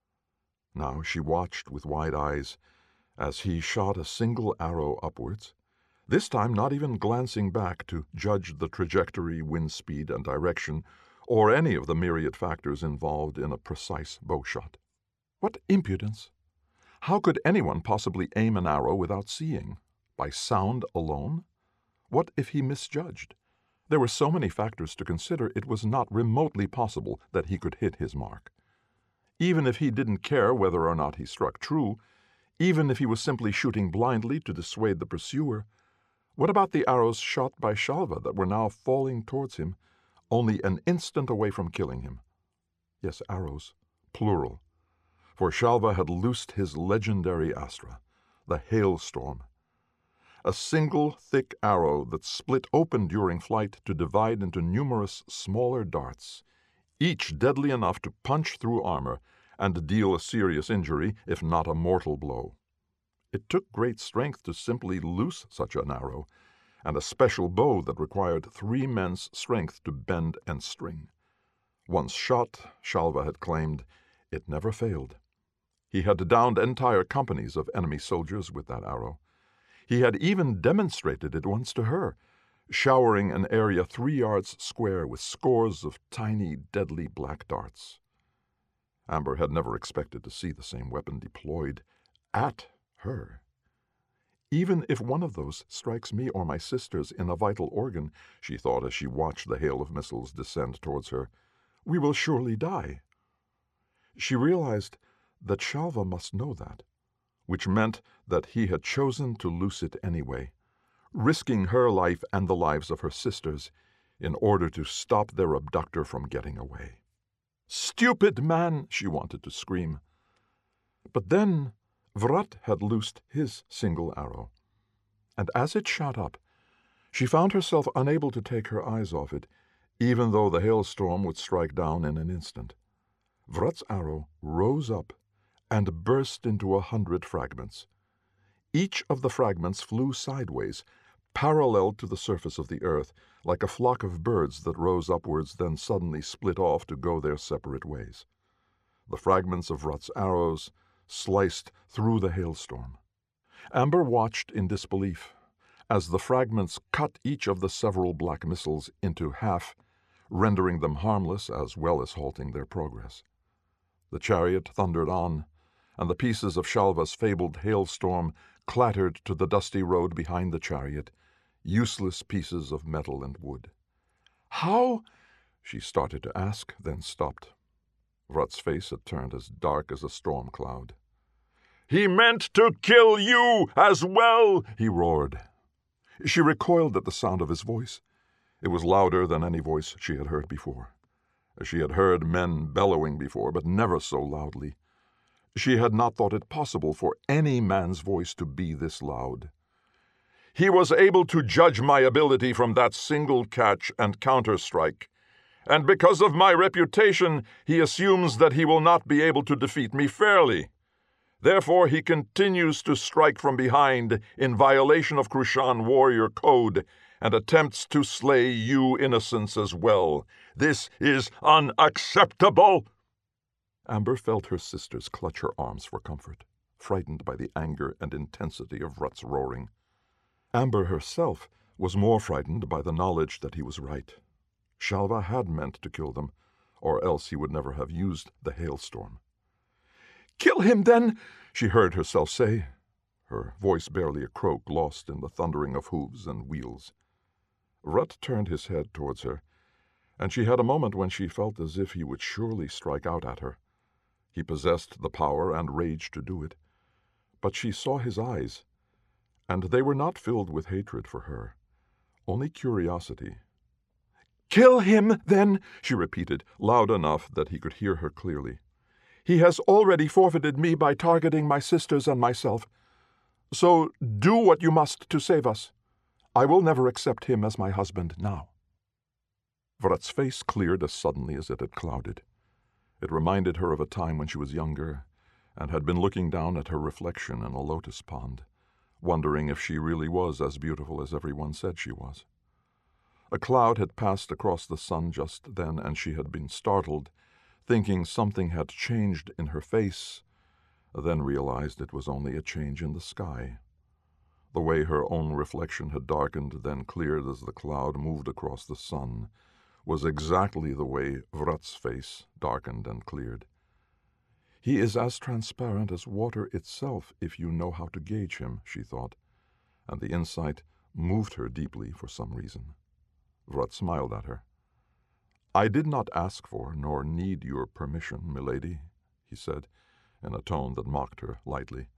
B: Now she watched with wide eyes as he shot a single arrow upwards, this time not even glancing back to judge the trajectory, wind speed, and direction, or any of the myriad factors involved in a precise bow shot. What impudence! How could anyone possibly aim an arrow without seeing? By sound alone? What if he misjudged? There were so many factors to consider, it was not remotely possible that he could hit his mark. Even if he didn't care whether or not he struck true, even if he was simply shooting blindly to dissuade the pursuer, what about the arrows shot by Shalva that were now falling towards him, only an instant away from killing him? Yes, arrows, plural, for Shalva had loosed his legendary astra, the hailstorm. A single thick arrow that split open during flight to divide into numerous smaller darts, each deadly enough to punch through armor and deal a serious injury, if not a mortal blow. It took great strength to simply loose such an arrow, and a special bow that required 3 men's strength to bend and string. Once shot, Shalva had claimed, it never failed. He had downed entire companies of enemy soldiers with that arrow. He had even demonstrated it once to her, showering an area 3 yards square with scores of tiny, deadly black darts. Amber had never expected to see the same weapon deployed at her. Even if one of those strikes me or my sisters in a vital organ, she thought as she watched the hail of missiles descend towards her, we will surely die. She realized that Shalva must know that, which meant that he had chosen to loose it anyway, risking her life and the lives of her sisters in order to stop their abductor from getting away. "Stupid man!" she wanted to scream. But then Vrat had loosed his single arrow, and as it shot up, she found herself unable to take her eyes off it, even though the hailstorm would strike down in an instant. Vrat's arrow rose up and burst into 100 fragments. Each of the fragments flew sideways, parallel to the surface of the earth, like a flock of birds that rose upwards then suddenly split off to go their separate ways. The fragments of Vrat's arrows sliced through the hailstorm. Amber watched in disbelief as the fragments cut each of the several black missiles into half, rendering them harmless as well as halting their progress. The chariot thundered on, and the pieces of Shalva's fabled hailstorm clattered to the dusty road behind the chariot, useless pieces of metal and wood. "How?" she started to ask, then stopped. Vrat's face had turned as dark as a storm cloud. "He meant to kill you as well!" he roared. She recoiled at the sound of his voice. It was louder than any voice she had heard before. She had heard men bellowing before, but never so loudly. She had not thought it possible for any man's voice to be this loud. "He was able to judge my ability from that single catch and counter-strike, and because of my reputation, he assumes that he will not be able to defeat me fairly. Therefore he continues to strike from behind in violation of Krushan warrior code and attempts to slay you innocents as well. This is unacceptable!" Amber felt her sisters clutch her arms for comfort, frightened by the anger and intensity of Vrat's roaring. Amber herself was more frightened by the knowledge that he was right. Shalva had meant to kill them, or else he would never have used the hailstorm. "Kill him, then!" she heard herself say, her voice barely a croak lost in the thundering of hooves and wheels. Vrat turned his head towards her, and she had a moment when she felt as if he would surely strike out at her. He possessed the power and rage to do it, but she saw his eyes, and they were not filled with hatred for her, only curiosity. "Kill him, then!" she repeated, loud enough that he could hear her clearly. "He has already forfeited me by targeting my sisters and myself. So do what you must to save us. I will never accept him as my husband now." Vrat's face cleared as suddenly as it had clouded. It reminded her of a time when she was younger and had been looking down at her reflection in a lotus pond, wondering if she really was as beautiful as everyone said she was. A cloud had passed across the sun just then, and she had been startled, thinking something had changed in her face, then realized it was only a change in the sky. The way her own reflection had darkened, then cleared as the cloud moved across the sun, was exactly the way Vrat's face darkened and cleared. "He is as transparent as water itself if you know how to gauge him," she thought, and the insight moved her deeply for some reason. Vrat smiled at her. "I did not ask for nor need your permission, milady," he said, in a tone that mocked her lightly.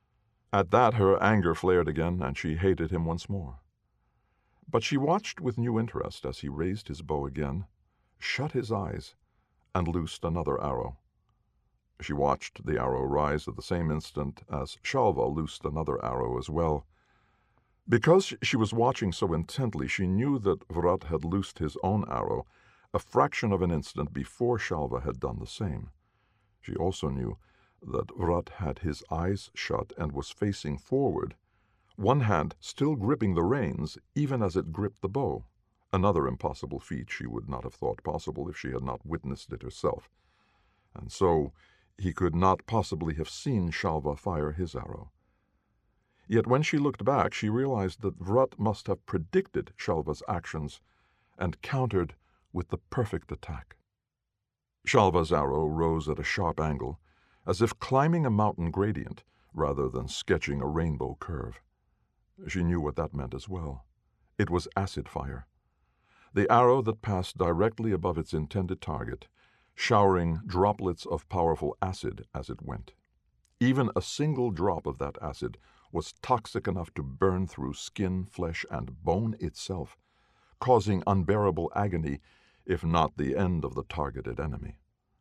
B: At that her anger flared again, and she hated him once more. But she watched with new interest as he raised his bow again, shut his eyes, and loosed another arrow. She watched the arrow rise at the same instant as Shalva loosed another arrow as well. Because she was watching so intently, she knew that Vrat had loosed his own arrow a fraction of an instant before Shalva had done the same. She also knew that Vrat had his eyes shut and was facing forward, one hand still gripping the reins even as it gripped the bow, another impossible feat she would not have thought possible if she had not witnessed it herself. And so, He could not possibly have seen Shalva fire his arrow. Yet when she looked back, she realized that Vrat must have predicted Shalva's actions and countered with the perfect attack. Shalva's arrow rose at a sharp angle, as if climbing a mountain gradient rather than sketching a rainbow curve. She knew what that meant as well. It was acid fire. The arrow that passed directly above its intended target, showering droplets of powerful acid as it went. Even a single drop of that acid was toxic enough to burn through skin, flesh, and bone itself, causing unbearable agony, if not the end of the targeted enemy.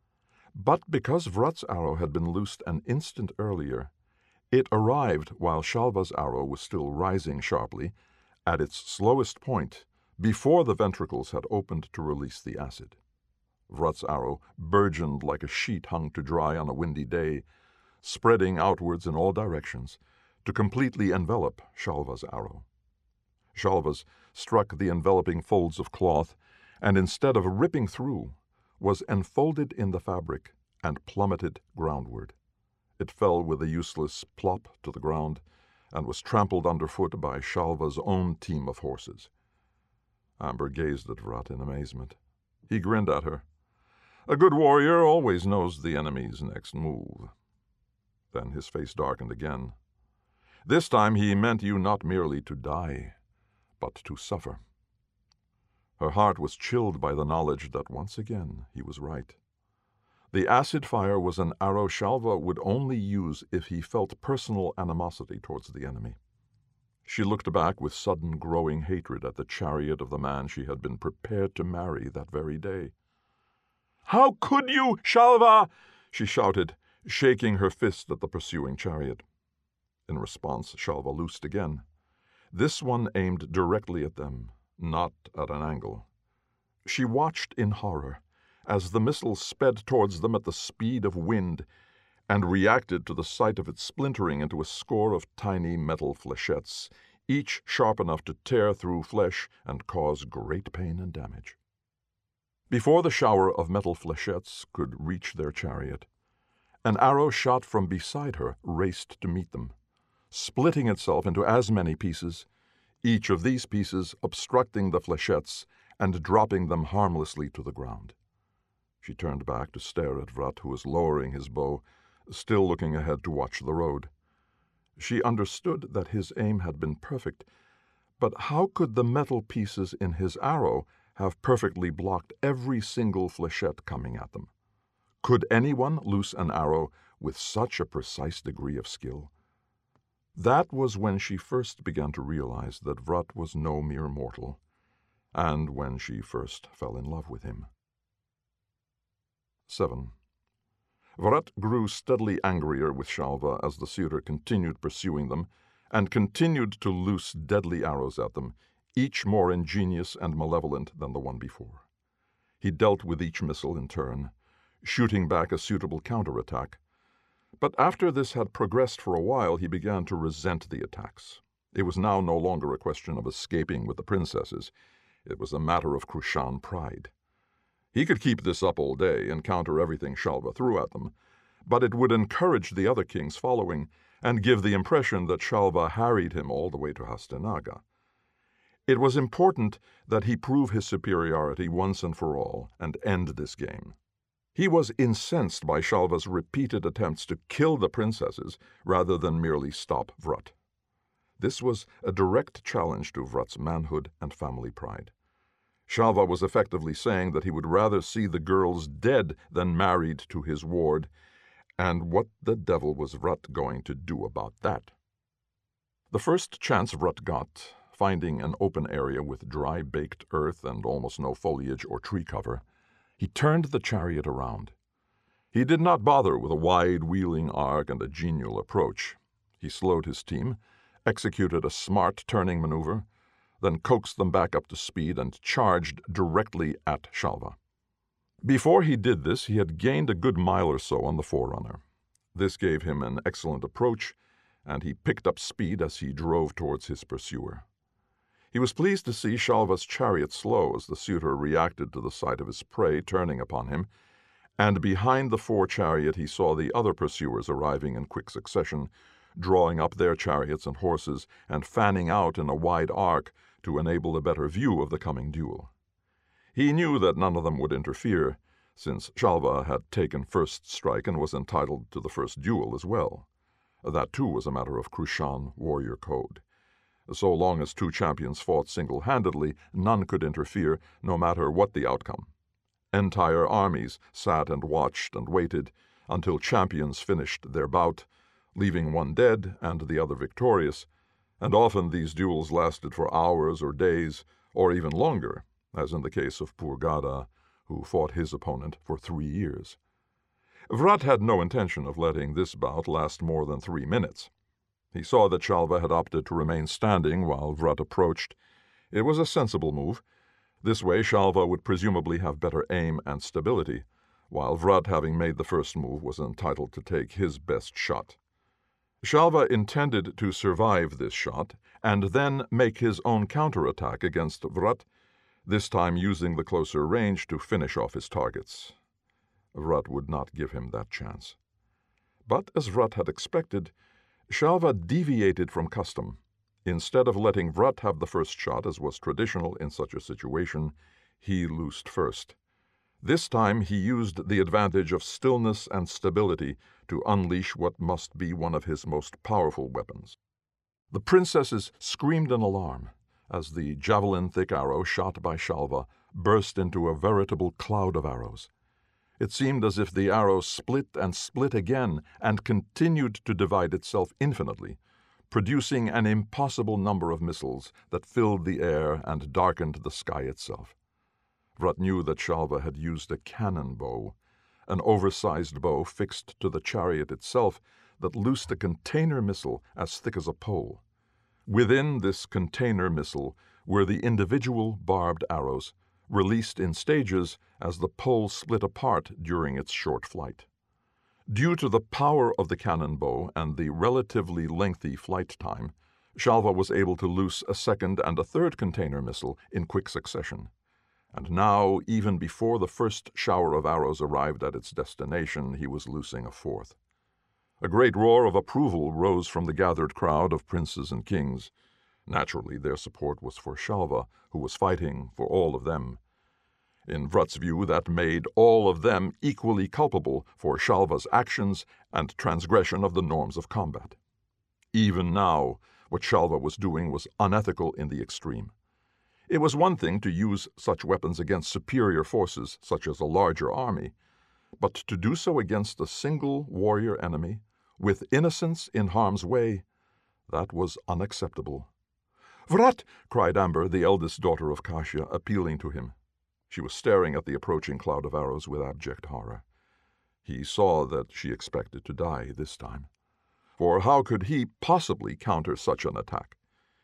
B: But because Vrat's arrow had been loosed an instant earlier, it arrived while Shalva's arrow was still rising sharply, at its slowest point, before the ventricles had opened to release the acid. Vrat's arrow burgeoned like a sheet hung to dry on a windy day, spreading outwards in all directions, to completely envelop Shalva's arrow. Shalva's struck the enveloping folds of cloth, and instead of ripping through, was enfolded in the fabric and plummeted groundward. It fell with a useless plop to the ground, and was trampled underfoot by Shalva's own team of horses. Amber gazed at Vrat in amazement. He grinned at her. A good warrior always knows the enemy's next move. Then his face darkened again. This time he meant you not merely to die, but to suffer. Her heart was chilled by the knowledge that once again he was right. The acid fire was an arrow Shalva would only use if he felt personal animosity towards the enemy. She looked back with sudden growing hatred at the chariot of the man she had been prepared to marry that very day. "How could you, Shalva?" she shouted, shaking her fist at the pursuing chariot. In response, Shalva loosed again. This one aimed directly at them, not at an angle. She watched in horror as the missile sped towards them at the speed of wind, and reacted to the sight of it splintering into a score of tiny metal flechettes, each sharp enough to tear through flesh and cause great pain and damage. Before the shower of metal flechettes could reach their chariot, an arrow shot from beside her raced to meet them, splitting itself into as many pieces, each of these pieces obstructing the flechettes and dropping them harmlessly to the ground. She turned back to stare at Vrat, who was lowering his bow, still looking ahead to watch the road. She understood that his aim had been perfect, but how could the metal pieces in his arrow have perfectly blocked every single flechette coming at them? Could anyone loose an arrow with such a precise degree of skill? That was when she first began to realize that Vrat was no mere mortal, and when she first fell in love with him. 7. Vrat grew steadily angrier with Shalva as the suitor continued pursuing them, and continued to loose deadly arrows at them, each more ingenious and malevolent than the one before. He dealt with each missile in turn, shooting back a suitable counterattack. But after this had progressed for a while, he began to resent the attacks. It was now no longer a question of escaping with the princesses. It was a matter of Krushan pride. He could keep this up all day and counter everything Shalva threw at them, but it would encourage the other kings following and give the impression that Shalva harried him all the way to Hastinaga. It was important that he prove his superiority once and for all and end this game. He was incensed by Shalva's repeated attempts to kill the princesses rather than merely stop Vrat. This was a direct challenge to Vrat's manhood and family pride. Shalva was effectively saying that he would rather see the girls dead than married to his ward, and what the devil was Vrat going to do about that? The first chance Vrat got, finding an open area with dry baked earth and almost no foliage or tree cover, he turned the chariot around. He did not bother with a wide wheeling arc and a genial approach. He slowed his team, executed a smart turning maneuver, then coaxed them back up to speed and charged directly at Shalva. Before he did this, he had gained a good mile or so on the forerunner. This gave him an excellent approach, and he picked up speed as he drove towards his pursuer. He was pleased to see Shalva's chariot slow as the suitor reacted to the sight of his prey turning upon him, and behind the fore-chariot he saw the other pursuers arriving in quick succession, drawing up their chariots and horses, and fanning out in a wide arc to enable a better view of the coming duel. He knew that none of them would interfere, since Shalva had taken first strike and was entitled to the first duel as well. That, too, was a matter of Krushan warrior code. So long as two champions fought single-handedly, none could interfere, no matter what the outcome. Entire armies sat and watched and waited until champions finished their bout, leaving one dead and the other victorious, and often these duels lasted for hours or days, or even longer, as in the case of poor Gada, who fought his opponent for 3 years. Vrat had no intention of letting this bout last more than 3 minutes. He saw that Shalva had opted to remain standing while Vrat approached. It was a sensible move. This way Shalva would presumably have better aim and stability, while Vrat, having made the first move, was entitled to take his best shot. Shalva intended to survive this shot and then make his own counterattack against Vrat, this time using the closer range to finish off his targets. Vrat would not give him that chance. But, as Vrat had expected, Shalva deviated from custom. Instead of letting Vrat have the first shot, as was traditional in such a situation, he loosed first. This time he used the advantage of stillness and stability to unleash what must be one of his most powerful weapons. The princesses screamed in alarm as the javelin-thick arrow shot by Shalva burst into a veritable cloud of arrows. It seemed as if the arrow split and split again and continued to divide itself infinitely, producing an impossible number of missiles that filled the air and darkened the sky itself. Vrat knew that Shalva had used a cannon bow, an oversized bow fixed to the chariot itself that loosed a container missile as thick as a pole. Within this container missile were the individual barbed arrows, released in stages as the pole split apart during its short flight. Due to the power of the cannon bow and the relatively lengthy flight time, Shalva was able to loose a second and a third container missile in quick succession. And now, even before the first shower of arrows arrived at its destination, he was loosing a fourth. A great roar of approval rose from the gathered crowd of princes and kings. Naturally, their support was for Shalva, who was fighting for all of them. In Vrat's view, that made all of them equally culpable for Shalva's actions and transgression of the norms of combat. Even now, what Shalva was doing was unethical in the extreme. It was one thing to use such weapons against superior forces, such as a larger army, but to do so against a single warrior enemy, with innocents in harm's way, that was unacceptable. "Vrat!" cried Amber, the eldest daughter of Kashya, appealing to him. She was staring at the approaching cloud of arrows with abject horror. He saw that she expected to die this time. For how could he possibly counter such an attack?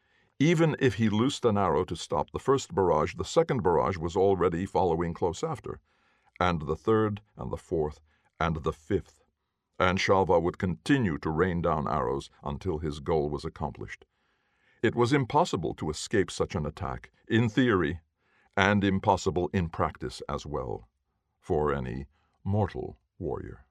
B: Even if he loosed an arrow to stop the first barrage, the second barrage was already following close after, and the third, and the fourth, and the fifth, and Shalva would continue to rain down arrows until his goal was accomplished. It was impossible to escape such an attack, in theory, and impossible in practice as well, for any mortal warrior.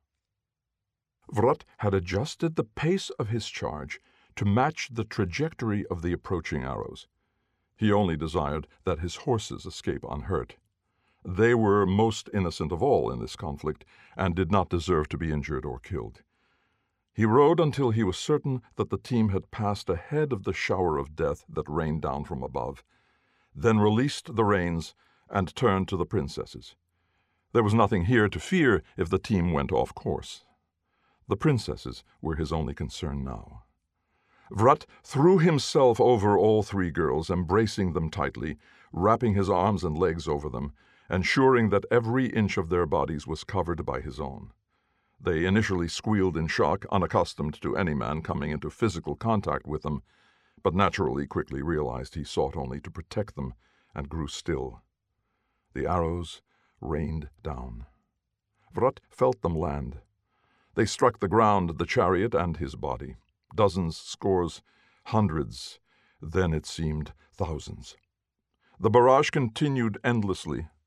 B: Vrat had adjusted the pace of his charge to match the trajectory of the approaching arrows. He only desired that his horses escape unhurt. They were most innocent of all in this conflict, and did not deserve to be injured or killed. He rode until he was certain that the team had passed ahead of the shower of death that rained down from above, then released the reins and turned to the princesses. There was nothing here to fear if the team went off course. The princesses were his only concern now. Vrat threw himself over all 3 girls, embracing them tightly, wrapping his arms and legs over them, ensuring that every inch of their bodies was covered by his own. They initially squealed in shock, unaccustomed to any man coming into physical contact with them, but naturally quickly realized he sought only to protect them, and grew still. The arrows rained down. Vrat felt them land. They struck the ground, the chariot, and his body. Dozens, scores, hundreds, then it seemed thousands. The barrage continued endlessly.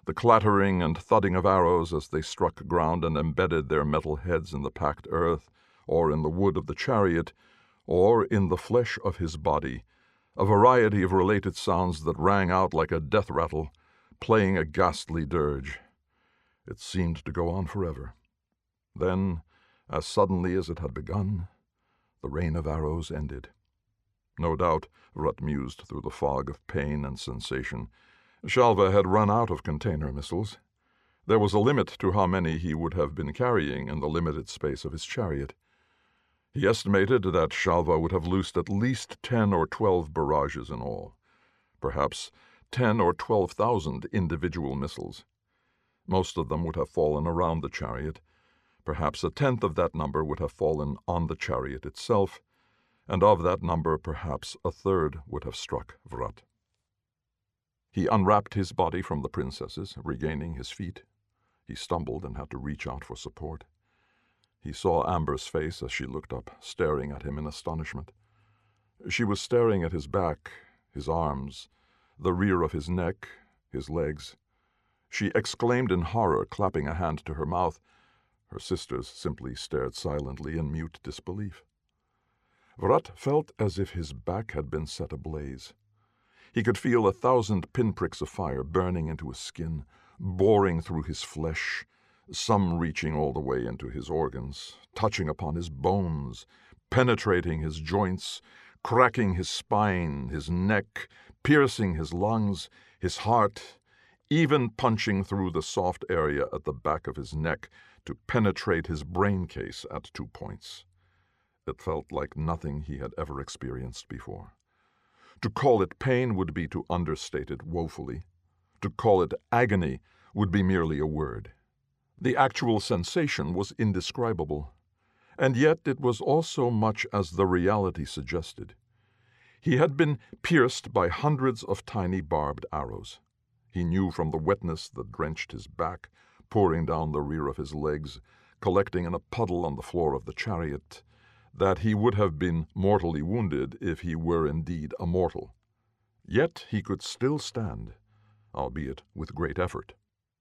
B: The clattering and thudding of arrows as they struck ground and embedded their metal heads in the packed earth, or in the wood of the chariot, or in the flesh of his body, a variety of related sounds that rang out like a death rattle, playing a ghastly dirge. It seemed to go on forever. Then, as suddenly as it had begun, the rain of arrows ended. No doubt, Vrutt mused through the fog of pain and sensation, Shalva had run out of container missiles. There was a limit to how many he would have been carrying in the limited space of his chariot. He estimated that Shalva would have loosed at least 10 or 12 barrages in all, perhaps 10 or 12,000 individual missiles. Most of them would have fallen around the chariot. Perhaps a tenth of that number would have fallen on the chariot itself, and of that number perhaps a third would have struck Vrutt. He unwrapped his body from the princess's, regaining his feet. He stumbled and had to reach out for support. He saw Amber's face as she looked up, staring at him in astonishment. She was staring at his back, his arms, the rear of his neck, his legs. She exclaimed in horror, clapping a hand to her mouth. Her sisters simply stared silently in mute disbelief. Vrutt felt as if his back had been set ablaze. He could feel 1,000 pinpricks of fire burning into his skin, boring through his flesh, some reaching all the way into his organs, touching upon his bones, penetrating his joints, cracking his spine, his neck, piercing his lungs, his heart, even punching through the soft area at the back of his neck to penetrate his brain case at 2 points. It felt like nothing he had ever experienced before. To call it pain would be to understate it woefully. To call it agony would be merely a word. The actual sensation was indescribable, and yet it was also much as the reality suggested. He had been pierced by hundreds of tiny barbed arrows. He knew from the wetness that drenched his back, pouring down the rear of his legs, collecting in a puddle on the floor of the chariot, that he would have been mortally wounded if he were indeed a mortal. Yet he could still stand, albeit with great effort.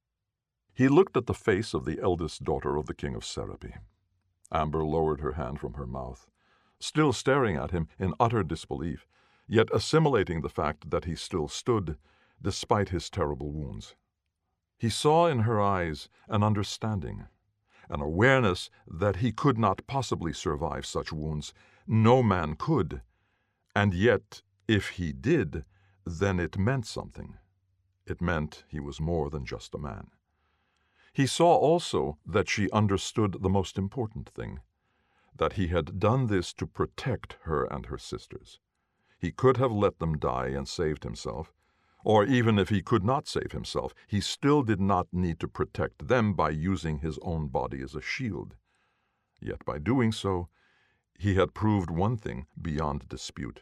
B: He looked at the face of the eldest daughter of the King of Serapi. Amber lowered her hand from her mouth, still staring at him in utter disbelief, yet assimilating the fact that he still stood, despite his terrible wounds. He saw in her eyes an understanding, an awareness that he could not possibly survive such wounds. No man could. And yet, if he did, then it meant something. It meant he was more than just a man. He saw also that she understood the most important thing, that he had done this to protect her and her sisters. He could have let them die and saved himself, or even if he could not save himself, he still did not need to protect them by using his own body as a shield. Yet by doing so, he had proved one thing beyond dispute.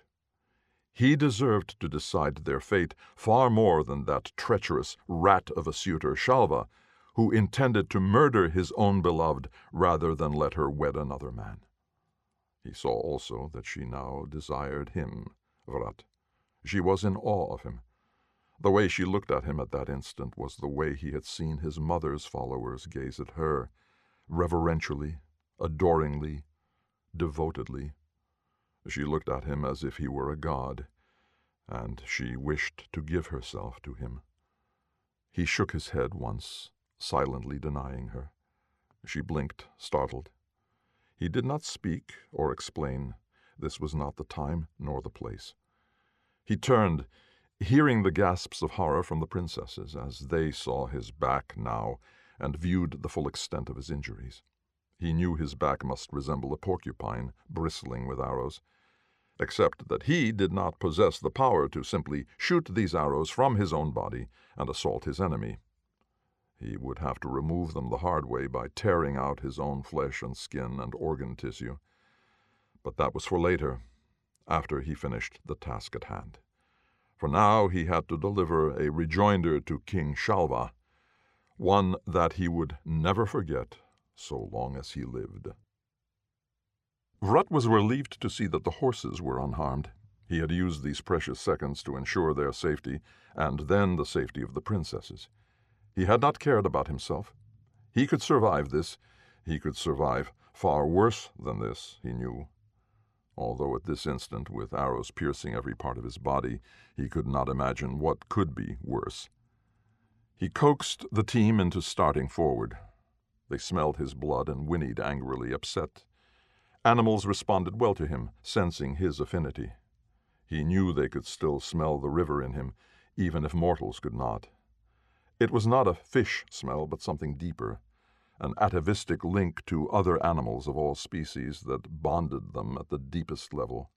B: He deserved to decide their fate far more than that treacherous rat of a suitor, Shalva, who intended to murder his own beloved rather than let her wed another man. He saw also that she now desired him, Vrutt. She was in awe of him. The way she looked at him at that instant was the way he had seen his mother's followers gaze at her, reverentially, adoringly, devotedly. She looked at him as if he were a god, and she wished to give herself to him. He shook his head once, silently denying her. She blinked, startled. He did not speak or explain. This was not the time nor the place. He turned, hearing the gasps of horror from the princesses as they saw his back now and viewed the full extent of his injuries. He knew his back must resemble a porcupine bristling with arrows, except that he did not possess the power to simply shoot these arrows from his own body and assault his enemy. He would have to remove them the hard way by tearing out his own flesh and skin and organ tissue. But that was for later, after he finished the task at hand. For now he had to deliver a rejoinder to King Shalva, one that he would never forget so long as he lived. Vrutt was relieved to see that the horses were unharmed. He had used these precious seconds to ensure their safety, and then the safety of the princesses. He had not cared about himself. He could survive this. He could survive far worse than this, he knew. Although at this instant, with arrows piercing every part of his body, he could not imagine what could be worse. He coaxed the team into starting forward. They smelled his blood and whinnied angrily, upset. Animals responded well to him, sensing his affinity. He knew they could still smell the river in him, even if mortals could not. It was not a fish smell, but something deeper, an atavistic link to other animals of all species that bonded them at the deepest level.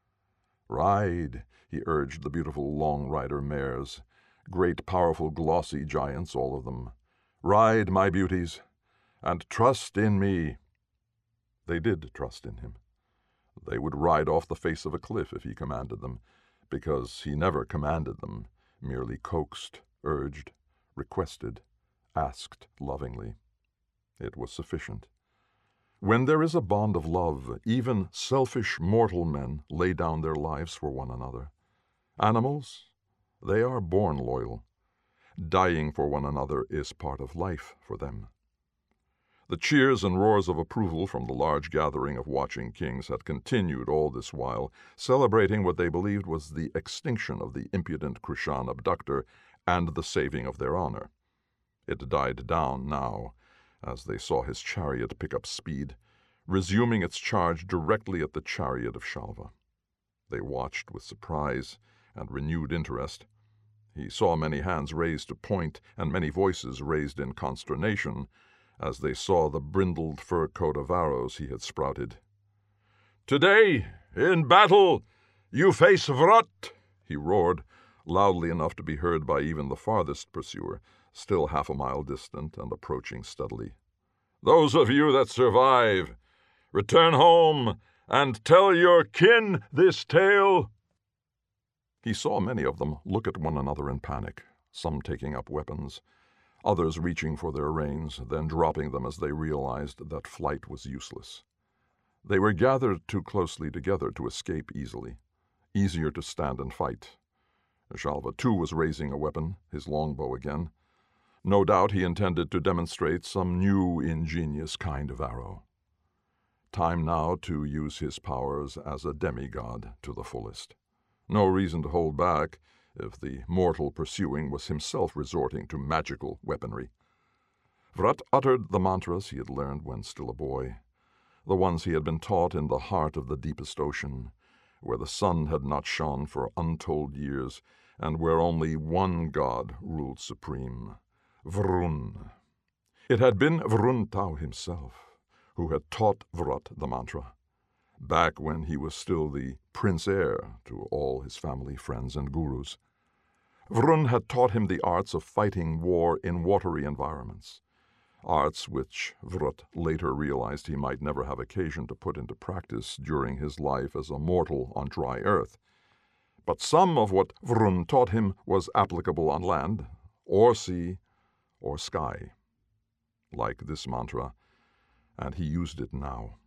B: "Ride," he urged the beautiful long rider mares, great, powerful, glossy giants, all of them. "Ride, my beauties, and trust in me." They did trust in him. They would ride off the face of a cliff if he commanded them, because he never commanded them, merely coaxed, urged, requested, asked lovingly. It was sufficient. When there is a bond of love, even selfish mortal men lay down their lives for one another. Animals, they are born loyal. Dying for one another is part of life for them. The cheers and roars of approval from the large gathering of watching kings had continued all this while, celebrating what they believed was the extinction of the impudent Krishan abductor and the saving of their honor. It died down now, as they saw his chariot pick up speed, resuming its charge directly at the chariot of Shalva. They watched with surprise and renewed interest. He saw many hands raised to point and many voices raised in consternation as they saw the brindled fur coat of arrows he had sprouted. "Today, in battle, you face Vrat," he roared, loudly enough to be heard by even the farthest pursuer, still half a mile distant and approaching steadily. "Those of you that survive, return home and tell your kin this tale." He saw many of them look at one another in panic, some taking up weapons, others reaching for their reins, then dropping them as they realized that flight was useless. They were gathered too closely together to escape easily, easier to stand and fight. Shalva, too, was raising a weapon, his longbow again. No doubt he intended to demonstrate some new, ingenious kind of arrow. Time now to use his powers as a demigod to the fullest. No reason to hold back if the mortal pursuing was himself resorting to magical weaponry. Vrat uttered the mantras he had learned when still a boy, the ones he had been taught in the heart of the deepest ocean, where the sun had not shone for untold years, and where only one god ruled supreme, Vrun. It had been Vrun Tao himself who had taught Vrat the mantra, back when he was still the prince heir to all his family, friends, and gurus. Vrun had taught him the arts of fighting war in watery environments, arts which Vrat later realized he might never have occasion to put into practice during his life as a mortal on dry earth. But some of what Vrun taught him was applicable on land, or sea, or sky, like this mantra, and he used it now.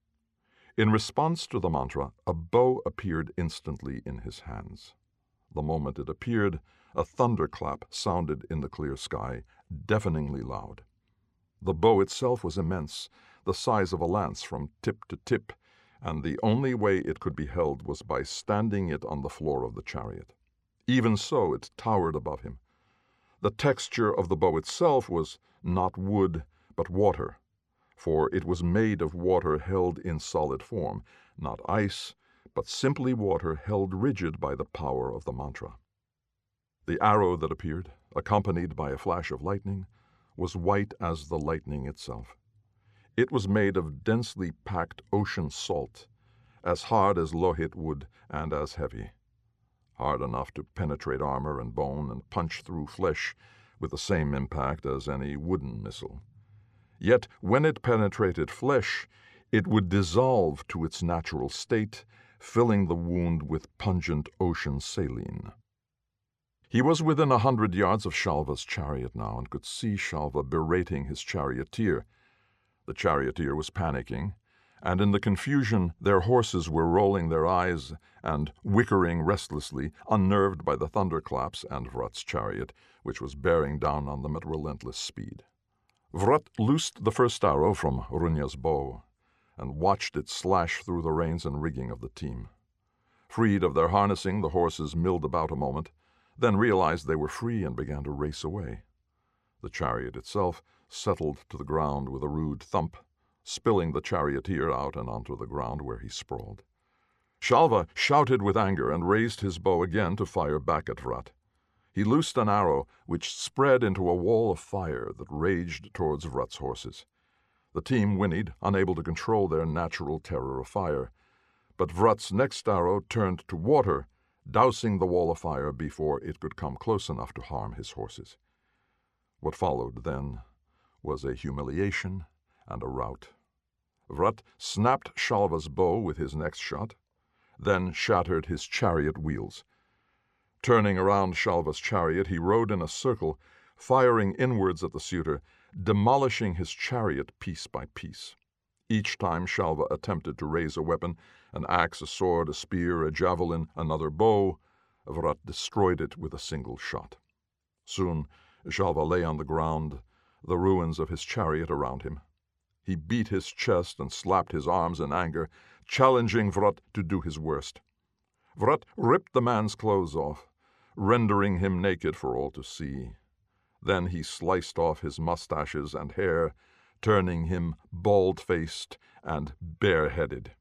B: In response to the mantra, a bow appeared instantly in his hands. The moment it appeared, a thunderclap sounded in the clear sky, deafeningly loud. The bow itself was immense, the size of a lance from tip to tip, and the only way it could be held was by standing it on the floor of the chariot. Even so, it towered above him. The texture of the bow itself was not wood, but water, for it was made of water held in solid form, not ice, but simply water held rigid by the power of the mantra. The arrow that appeared, accompanied by a flash of lightning, was white as the lightning itself. It was made of densely packed ocean salt, as hard as lohit wood and as heavy, hard enough to penetrate armor and bone and punch through flesh with the same impact as any wooden missile. Yet when it penetrated flesh, it would dissolve to its natural state, filling the wound with pungent ocean saline. He was within 100 yards of Shalva's chariot now and could see Shalva berating his charioteer. The charioteer was panicking, and in the confusion their horses were rolling their eyes and whickering restlessly, unnerved by the thunderclaps and Vrat's chariot, which was bearing down on them at relentless speed. Vrat loosed the first arrow from Runya's bow and watched it slash through the reins and rigging of the team. Freed of their harnessing, the horses milled about a moment, then realized they were free and began to race away. The chariot itself settled to the ground with a rude thump, spilling the charioteer out and onto the ground where he sprawled. Shalva shouted with anger and raised his bow again to fire back at Vrat. He loosed an arrow which spread into a wall of fire that raged towards Vrat's horses. The team whinnied, unable to control their natural terror of fire, but Vrat's next arrow turned to water, dousing the wall of fire before it could come close enough to harm his horses. What followed then was a humiliation and a rout. Vrat snapped Shalva's bow with his next shot, then shattered his chariot wheels. Turning around Shalva's chariot, he rode in a circle, firing inwards at the suitor, demolishing his chariot piece by piece. Each time Shalva attempted to raise a weapon, an axe, a sword, a spear, a javelin, another bow, Vrat destroyed it with a single shot. Soon Shalva lay on the ground, the ruins of his chariot around him. He beat his chest and slapped his arms in anger, challenging Vrat to do his worst. Vrat ripped the man's clothes off, rendering him naked for all to see. Then he sliced off his mustaches and hair, turning him bald-faced and bareheaded.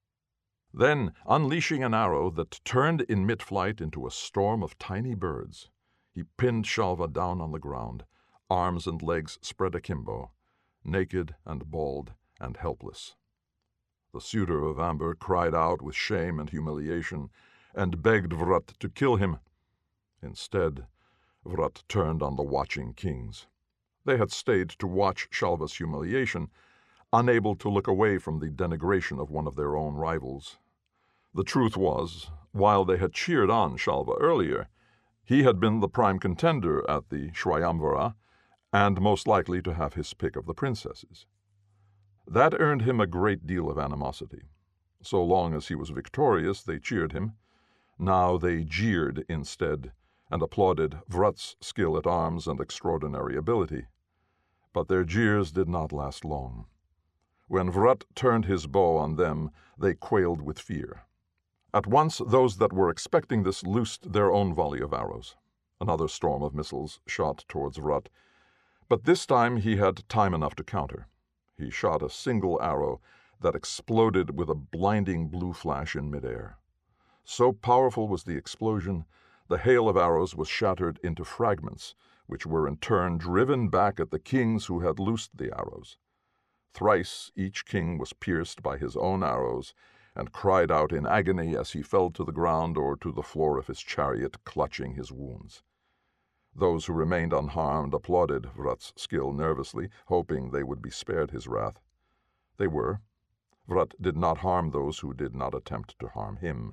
B: Then, unleashing an arrow that turned in mid-flight into a storm of tiny birds, he pinned Shalva down on the ground, arms and legs spread akimbo, naked and bald and helpless. The suitor of Amber cried out with shame and humiliation and begged Vrat to kill him. Instead, Vrat turned on the watching kings. They had stayed to watch Shalva's humiliation, unable to look away from the denigration of one of their own rivals. The truth was, while they had cheered on Shalva earlier, he had been the prime contender at the Swayamvara, and most likely to have his pick of the princesses. That earned him a great deal of animosity. So long as he was victorious, they cheered him. Now they jeered instead, and applauded Vrat's skill at arms and extraordinary ability. But their jeers did not last long. When Vrat turned his bow on them, they quailed with fear. At once those that were expecting this loosed their own volley of arrows. Another storm of missiles shot towards Vrat, but this time he had time enough to counter. He shot a single arrow that exploded with a blinding blue flash in midair. So powerful was the explosion, the hail of arrows was shattered into fragments, which were in turn driven back at the kings who had loosed the arrows. Thrice each king was pierced by his own arrows, and cried out in agony as he fell to the ground or to the floor of his chariot, clutching his wounds. Those who remained unharmed applauded Vrat's skill nervously, hoping they would be spared his wrath. They were. Vrat did not harm those who did not attempt to harm him.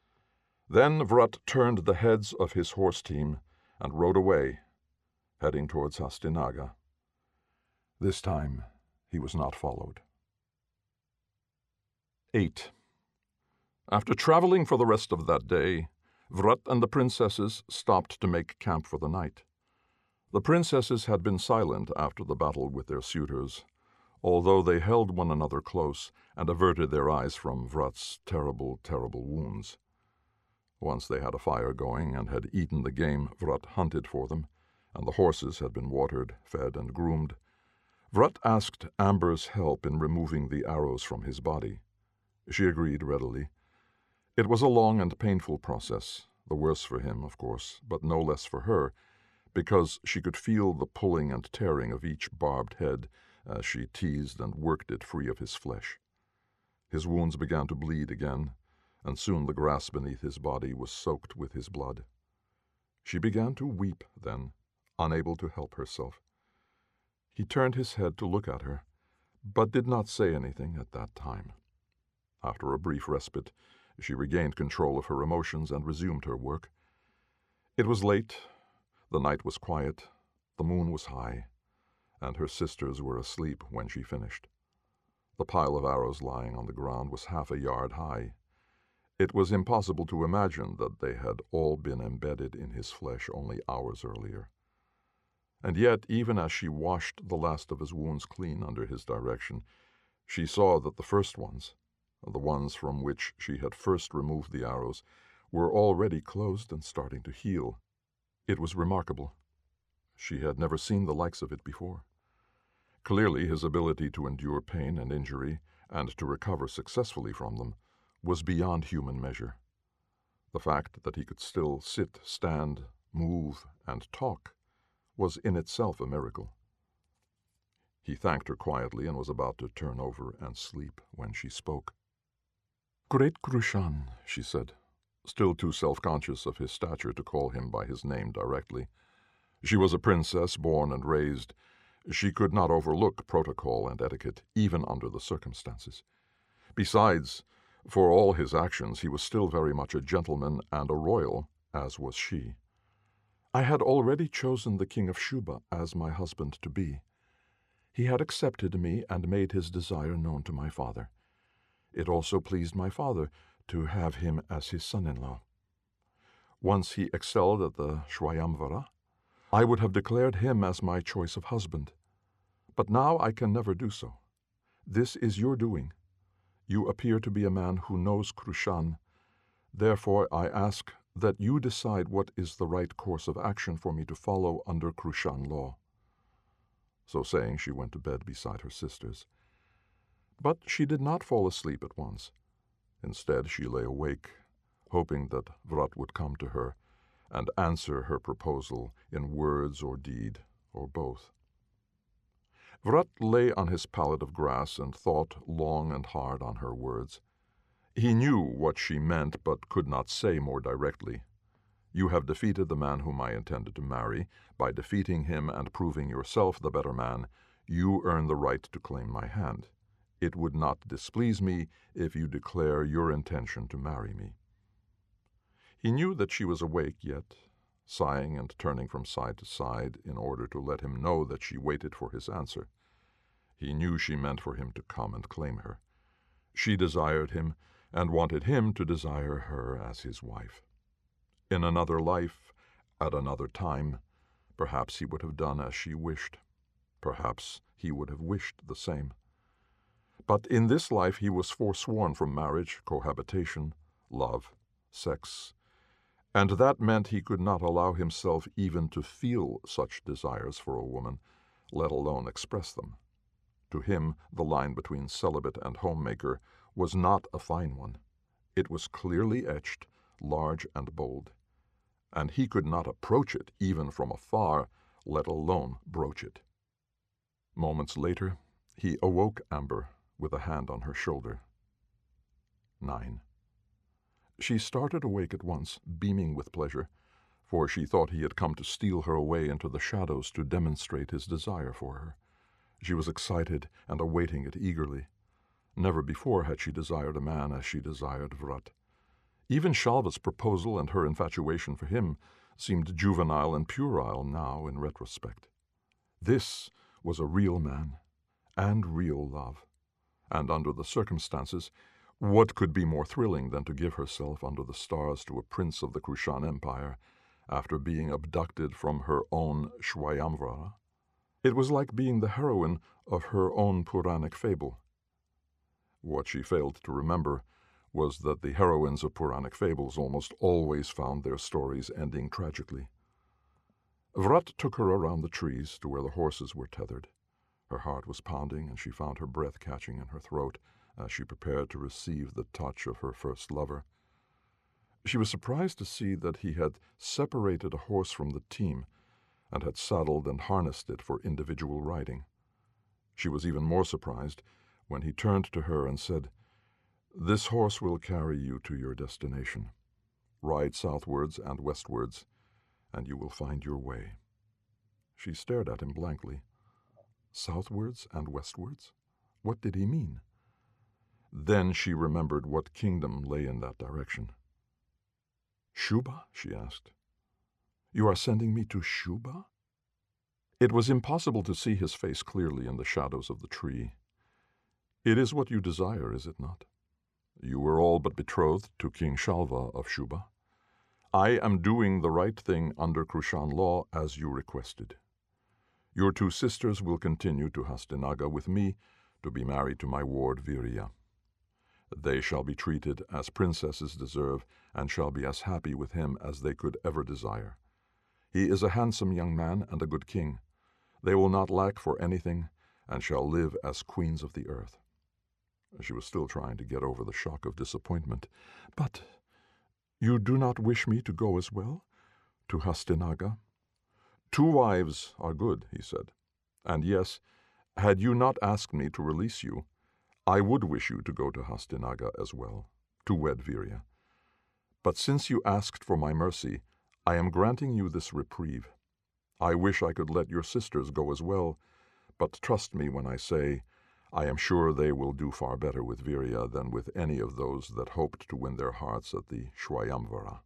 B: Then Vrat turned the heads of his horse team and rode away, heading towards Hastinaga. This time he was not followed. 8. After traveling for the rest of that day, Vrat and the princesses stopped to make camp for the night. The princesses had been silent after the battle with their suitors, although they held one another close and averted their eyes from Vrat's terrible, terrible wounds. Once they had a fire going and had eaten the game Vrat hunted for them, and the horses had been watered, fed, and groomed, Vrat asked Amber's help in removing the arrows from his body. She agreed readily. It was a long and painful process, the worse for him, of course, but no less for her, because she could feel the pulling and tearing of each barbed head as she teased and worked it free of his flesh. His wounds began to bleed again, and soon the grass beneath his body was soaked with his blood. She began to weep then, unable to help herself. He turned his head to look at her, but did not say anything at that time. After a brief respite, she regained control of her emotions and resumed her work. It was late, the night was quiet, the moon was high, and her sisters were asleep when she finished. The pile of arrows lying on the ground was half a yard high. It was impossible to imagine that they had all been embedded in his flesh only hours earlier. And yet, even as she washed the last of his wounds clean under his direction, she saw that the first ones, the ones from which she had first removed the arrows, were already closed and starting to heal. It was remarkable. She had never seen the likes of it before. Clearly, his ability to endure pain and injury, and to recover successfully from them, was beyond human measure. The fact that he could still sit, stand, move, and talk was in itself a miracle. He thanked her quietly and was about to turn over and sleep when she spoke. "Great Krushan," she said, still too self-conscious of his stature to call him by his name directly. She was a princess born and raised. She could not overlook protocol and etiquette, even under the circumstances. Besides, for all his actions, he was still very much a gentleman and a royal, as was she. "I had already chosen the King of Shuba as my husband-to-be. He had accepted me and made his desire known to my father. It also pleased my father to have him as his son-in-law. Once he excelled at the Shwayamvara, I would have declared him as my choice of husband. But now I can never do so. This is your doing. You appear to be a man who knows Krushan. Therefore I ask that you decide what is the right course of action for me to follow under Krushan law." So saying, she went to bed beside her sisters. But she did not fall asleep at once. Instead, she lay awake, hoping that Vrat would come to her and answer her proposal in words or deed, or both. Vrat lay on his pallet of grass and thought long and hard on her words. He knew what she meant, but could not say more directly. "You have defeated the man whom I intended to marry. By defeating him and proving yourself the better man, you earn the right to claim my hand. It would not displease me if you declare your intention to marry me." He knew that she was awake yet, sighing and turning from side to side in order to let him know that she waited for his answer. He knew she meant for him to come and claim her. She desired him, and wanted him to desire her as his wife. In another life, at another time, perhaps he would have done as she wished. Perhaps he would have wished the same. But in this life he was forsworn from marriage, cohabitation, love, sex, and that meant he could not allow himself even to feel such desires for a woman, let alone express them. To him, the line between celibate and homemaker was not a fine one. It was clearly etched, large and bold, and he could not approach it even from afar, let alone broach it. Moments later, he awoke Amber with a hand on her shoulder. 9. She started awake at once, beaming with pleasure, for she thought he had come to steal her away into the shadows to demonstrate his desire for her. She was excited and awaiting it eagerly. Never before had she desired a man as she desired Vrat. Even Shalva's proposal and her infatuation for him seemed juvenile and puerile now in retrospect. This was a real man and real love, and under the circumstances, what could be more thrilling than to give herself under the stars to a prince of the Krushan Empire after being abducted from her own Shwayamvara? It was like being the heroine of her own Puranic fable. What she failed to remember was that the heroines of Puranic fables almost always found their stories ending tragically. Vrat took her around the trees to where the horses were tethered. Her heart was pounding, and she found her breath catching in her throat as she prepared to receive the touch of her first lover. She was surprised to see that he had separated a horse from the team and had saddled and harnessed it for individual riding. She was even more surprised when he turned to her and said, "This horse will carry you to your destination. Ride southwards and westwards, and you will find your way." She stared at him blankly. Southwards and westwards? What did he mean? Then she remembered what kingdom lay in that direction. "Shuba?" she asked. "You are sending me to Shuba?" It was impossible to see his face clearly in the shadows of the tree. It is what you desire, is it not? You were all but betrothed to King Shalva of Shuba. I am doing the right thing under Kushan law as you requested. Your 2 sisters will continue to Hastinaga with me to be married to my ward Virya. They shall be treated as princesses deserve and shall be as happy with him as they could ever desire. He is a handsome young man and a good king. They will not lack for anything and shall live as queens of the earth. She was still trying to get over the shock of disappointment. But you do not wish me to go as well? To Hastinaga? 2 wives are good, he said. And yes, had you not asked me to release you, I would wish you to go to Hastinaga as well, to wed Virya. But since you asked for my mercy, I am granting you this reprieve. I wish I could let your sisters go as well, but trust me when I say, I am sure they will do far better with Virya than with any of those that hoped to win their hearts at the Shwayamvara.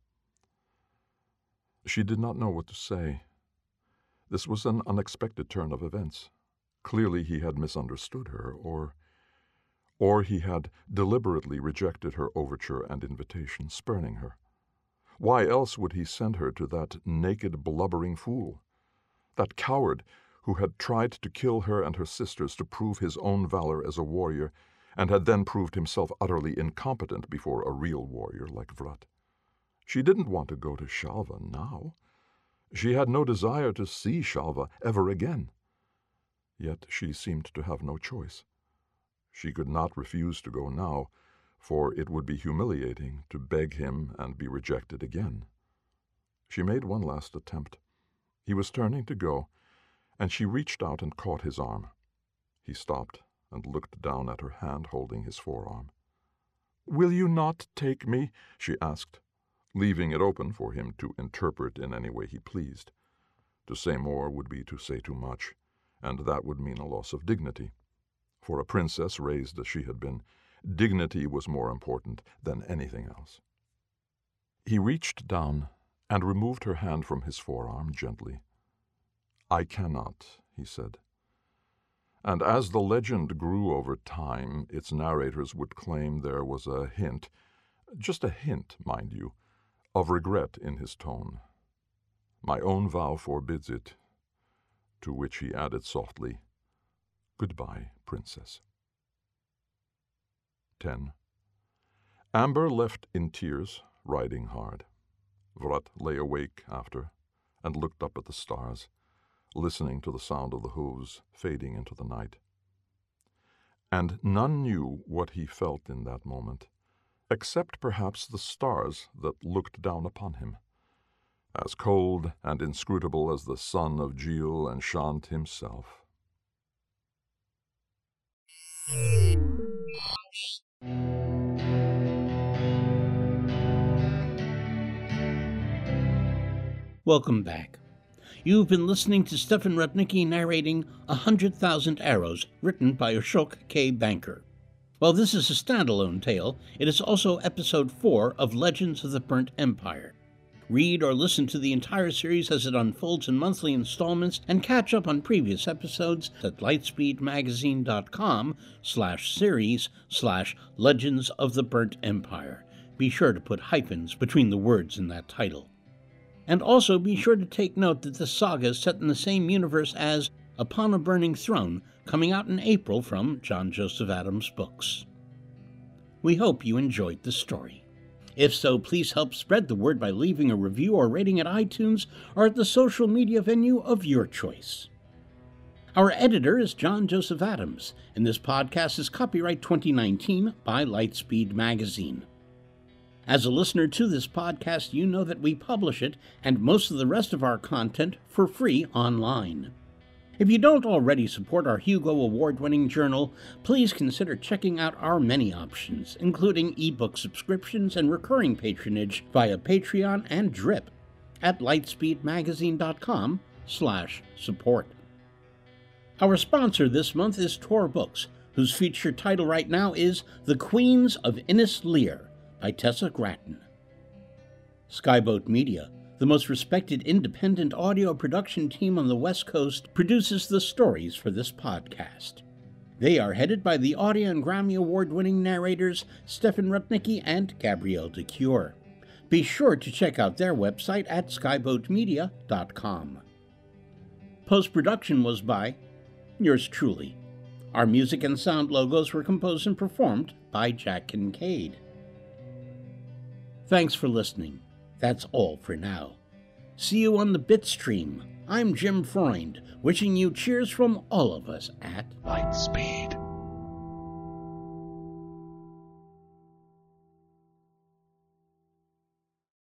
B: She did not know what to say. This was an unexpected turn of events. Clearly he had misunderstood her, or he had deliberately rejected her overture and invitation, spurning her. Why else would he send her to that naked, blubbering fool? That coward who had tried to kill her and her sisters to prove his own valor as a warrior, and had then proved himself utterly incompetent before a real warrior like Vrat. She didn't want to go to Shalva now. She had no desire to see Shalva ever again. Yet she seemed to have no choice. She could not refuse to go now, for it would be humiliating to beg him and be rejected again. She made one last attempt. He was turning to go, and she reached out and caught his arm. He stopped and looked down at her hand holding his forearm. "Will you not take me?" she asked, leaving it open for him to interpret in any way he pleased. To say more would be to say too much, and that would mean a loss of dignity. For a princess raised as she had been, dignity was more important than anything else. He reached down and removed her hand from his forearm gently. "I cannot," he said. And as the legend grew over time, its narrators would claim there was a hint, just a hint, mind you, of regret in his tone. "My own vow forbids it," to which he added softly, "Goodbye, Princess." 10. Amber left in tears, riding hard. Vrat lay awake after, and looked up at the stars, listening to the sound of the hooves fading into the night. And none knew what he felt in that moment, except perhaps the stars that looked down upon him, as cold and inscrutable as the son of Jil and Shant himself.
A: Welcome back. You've been listening to Stefan Rudnicki narrating 100,000 Arrows, written by Ashok K. Banker. While this is a standalone tale, it is also episode 4 of Legends of the Burnt Empire. Read or listen to the entire series as it unfolds in monthly installments and catch up on previous episodes at lightspeedmagazine.com/series/Legends of the Burnt Empire. Be sure to put hyphens between the words in that title. And also be sure to take note that this saga is set in the same universe as Upon a Burning Throne, coming out in April from John Joseph Adams Books. We hope you enjoyed the story. If so, please help spread the word by leaving a review or rating at iTunes or at the social media venue of your choice. Our editor is John Joseph Adams, and this podcast is copyright 2019 by Lightspeed Magazine. As a listener to this podcast, you know that we publish it and most of the rest of our content for free online. If you don't already support our Hugo Award-winning journal, please consider checking out our many options, including ebook subscriptions and recurring patronage via Patreon and Drip at lightspeedmagazine.com/support. Our sponsor this month is Tor Books, whose featured title right now is The Queens of Innis Lear by Tessa Gratton. Skyboat Media, the most respected independent audio production team on the West Coast, produces the stories for this podcast. They are headed by the Audie and Grammy Award-winning narrators Stefan Rudnicki and Gabrielle de Cure. Be sure to check out their website at skyboatmedia.com. Post-production was by yours truly. Our music and sound logos were composed and performed by Jack Kincaid. Thanks for listening. That's all for now. See you on the Bitstream. I'm Jim Freund, wishing you cheers from all of us at Lightspeed.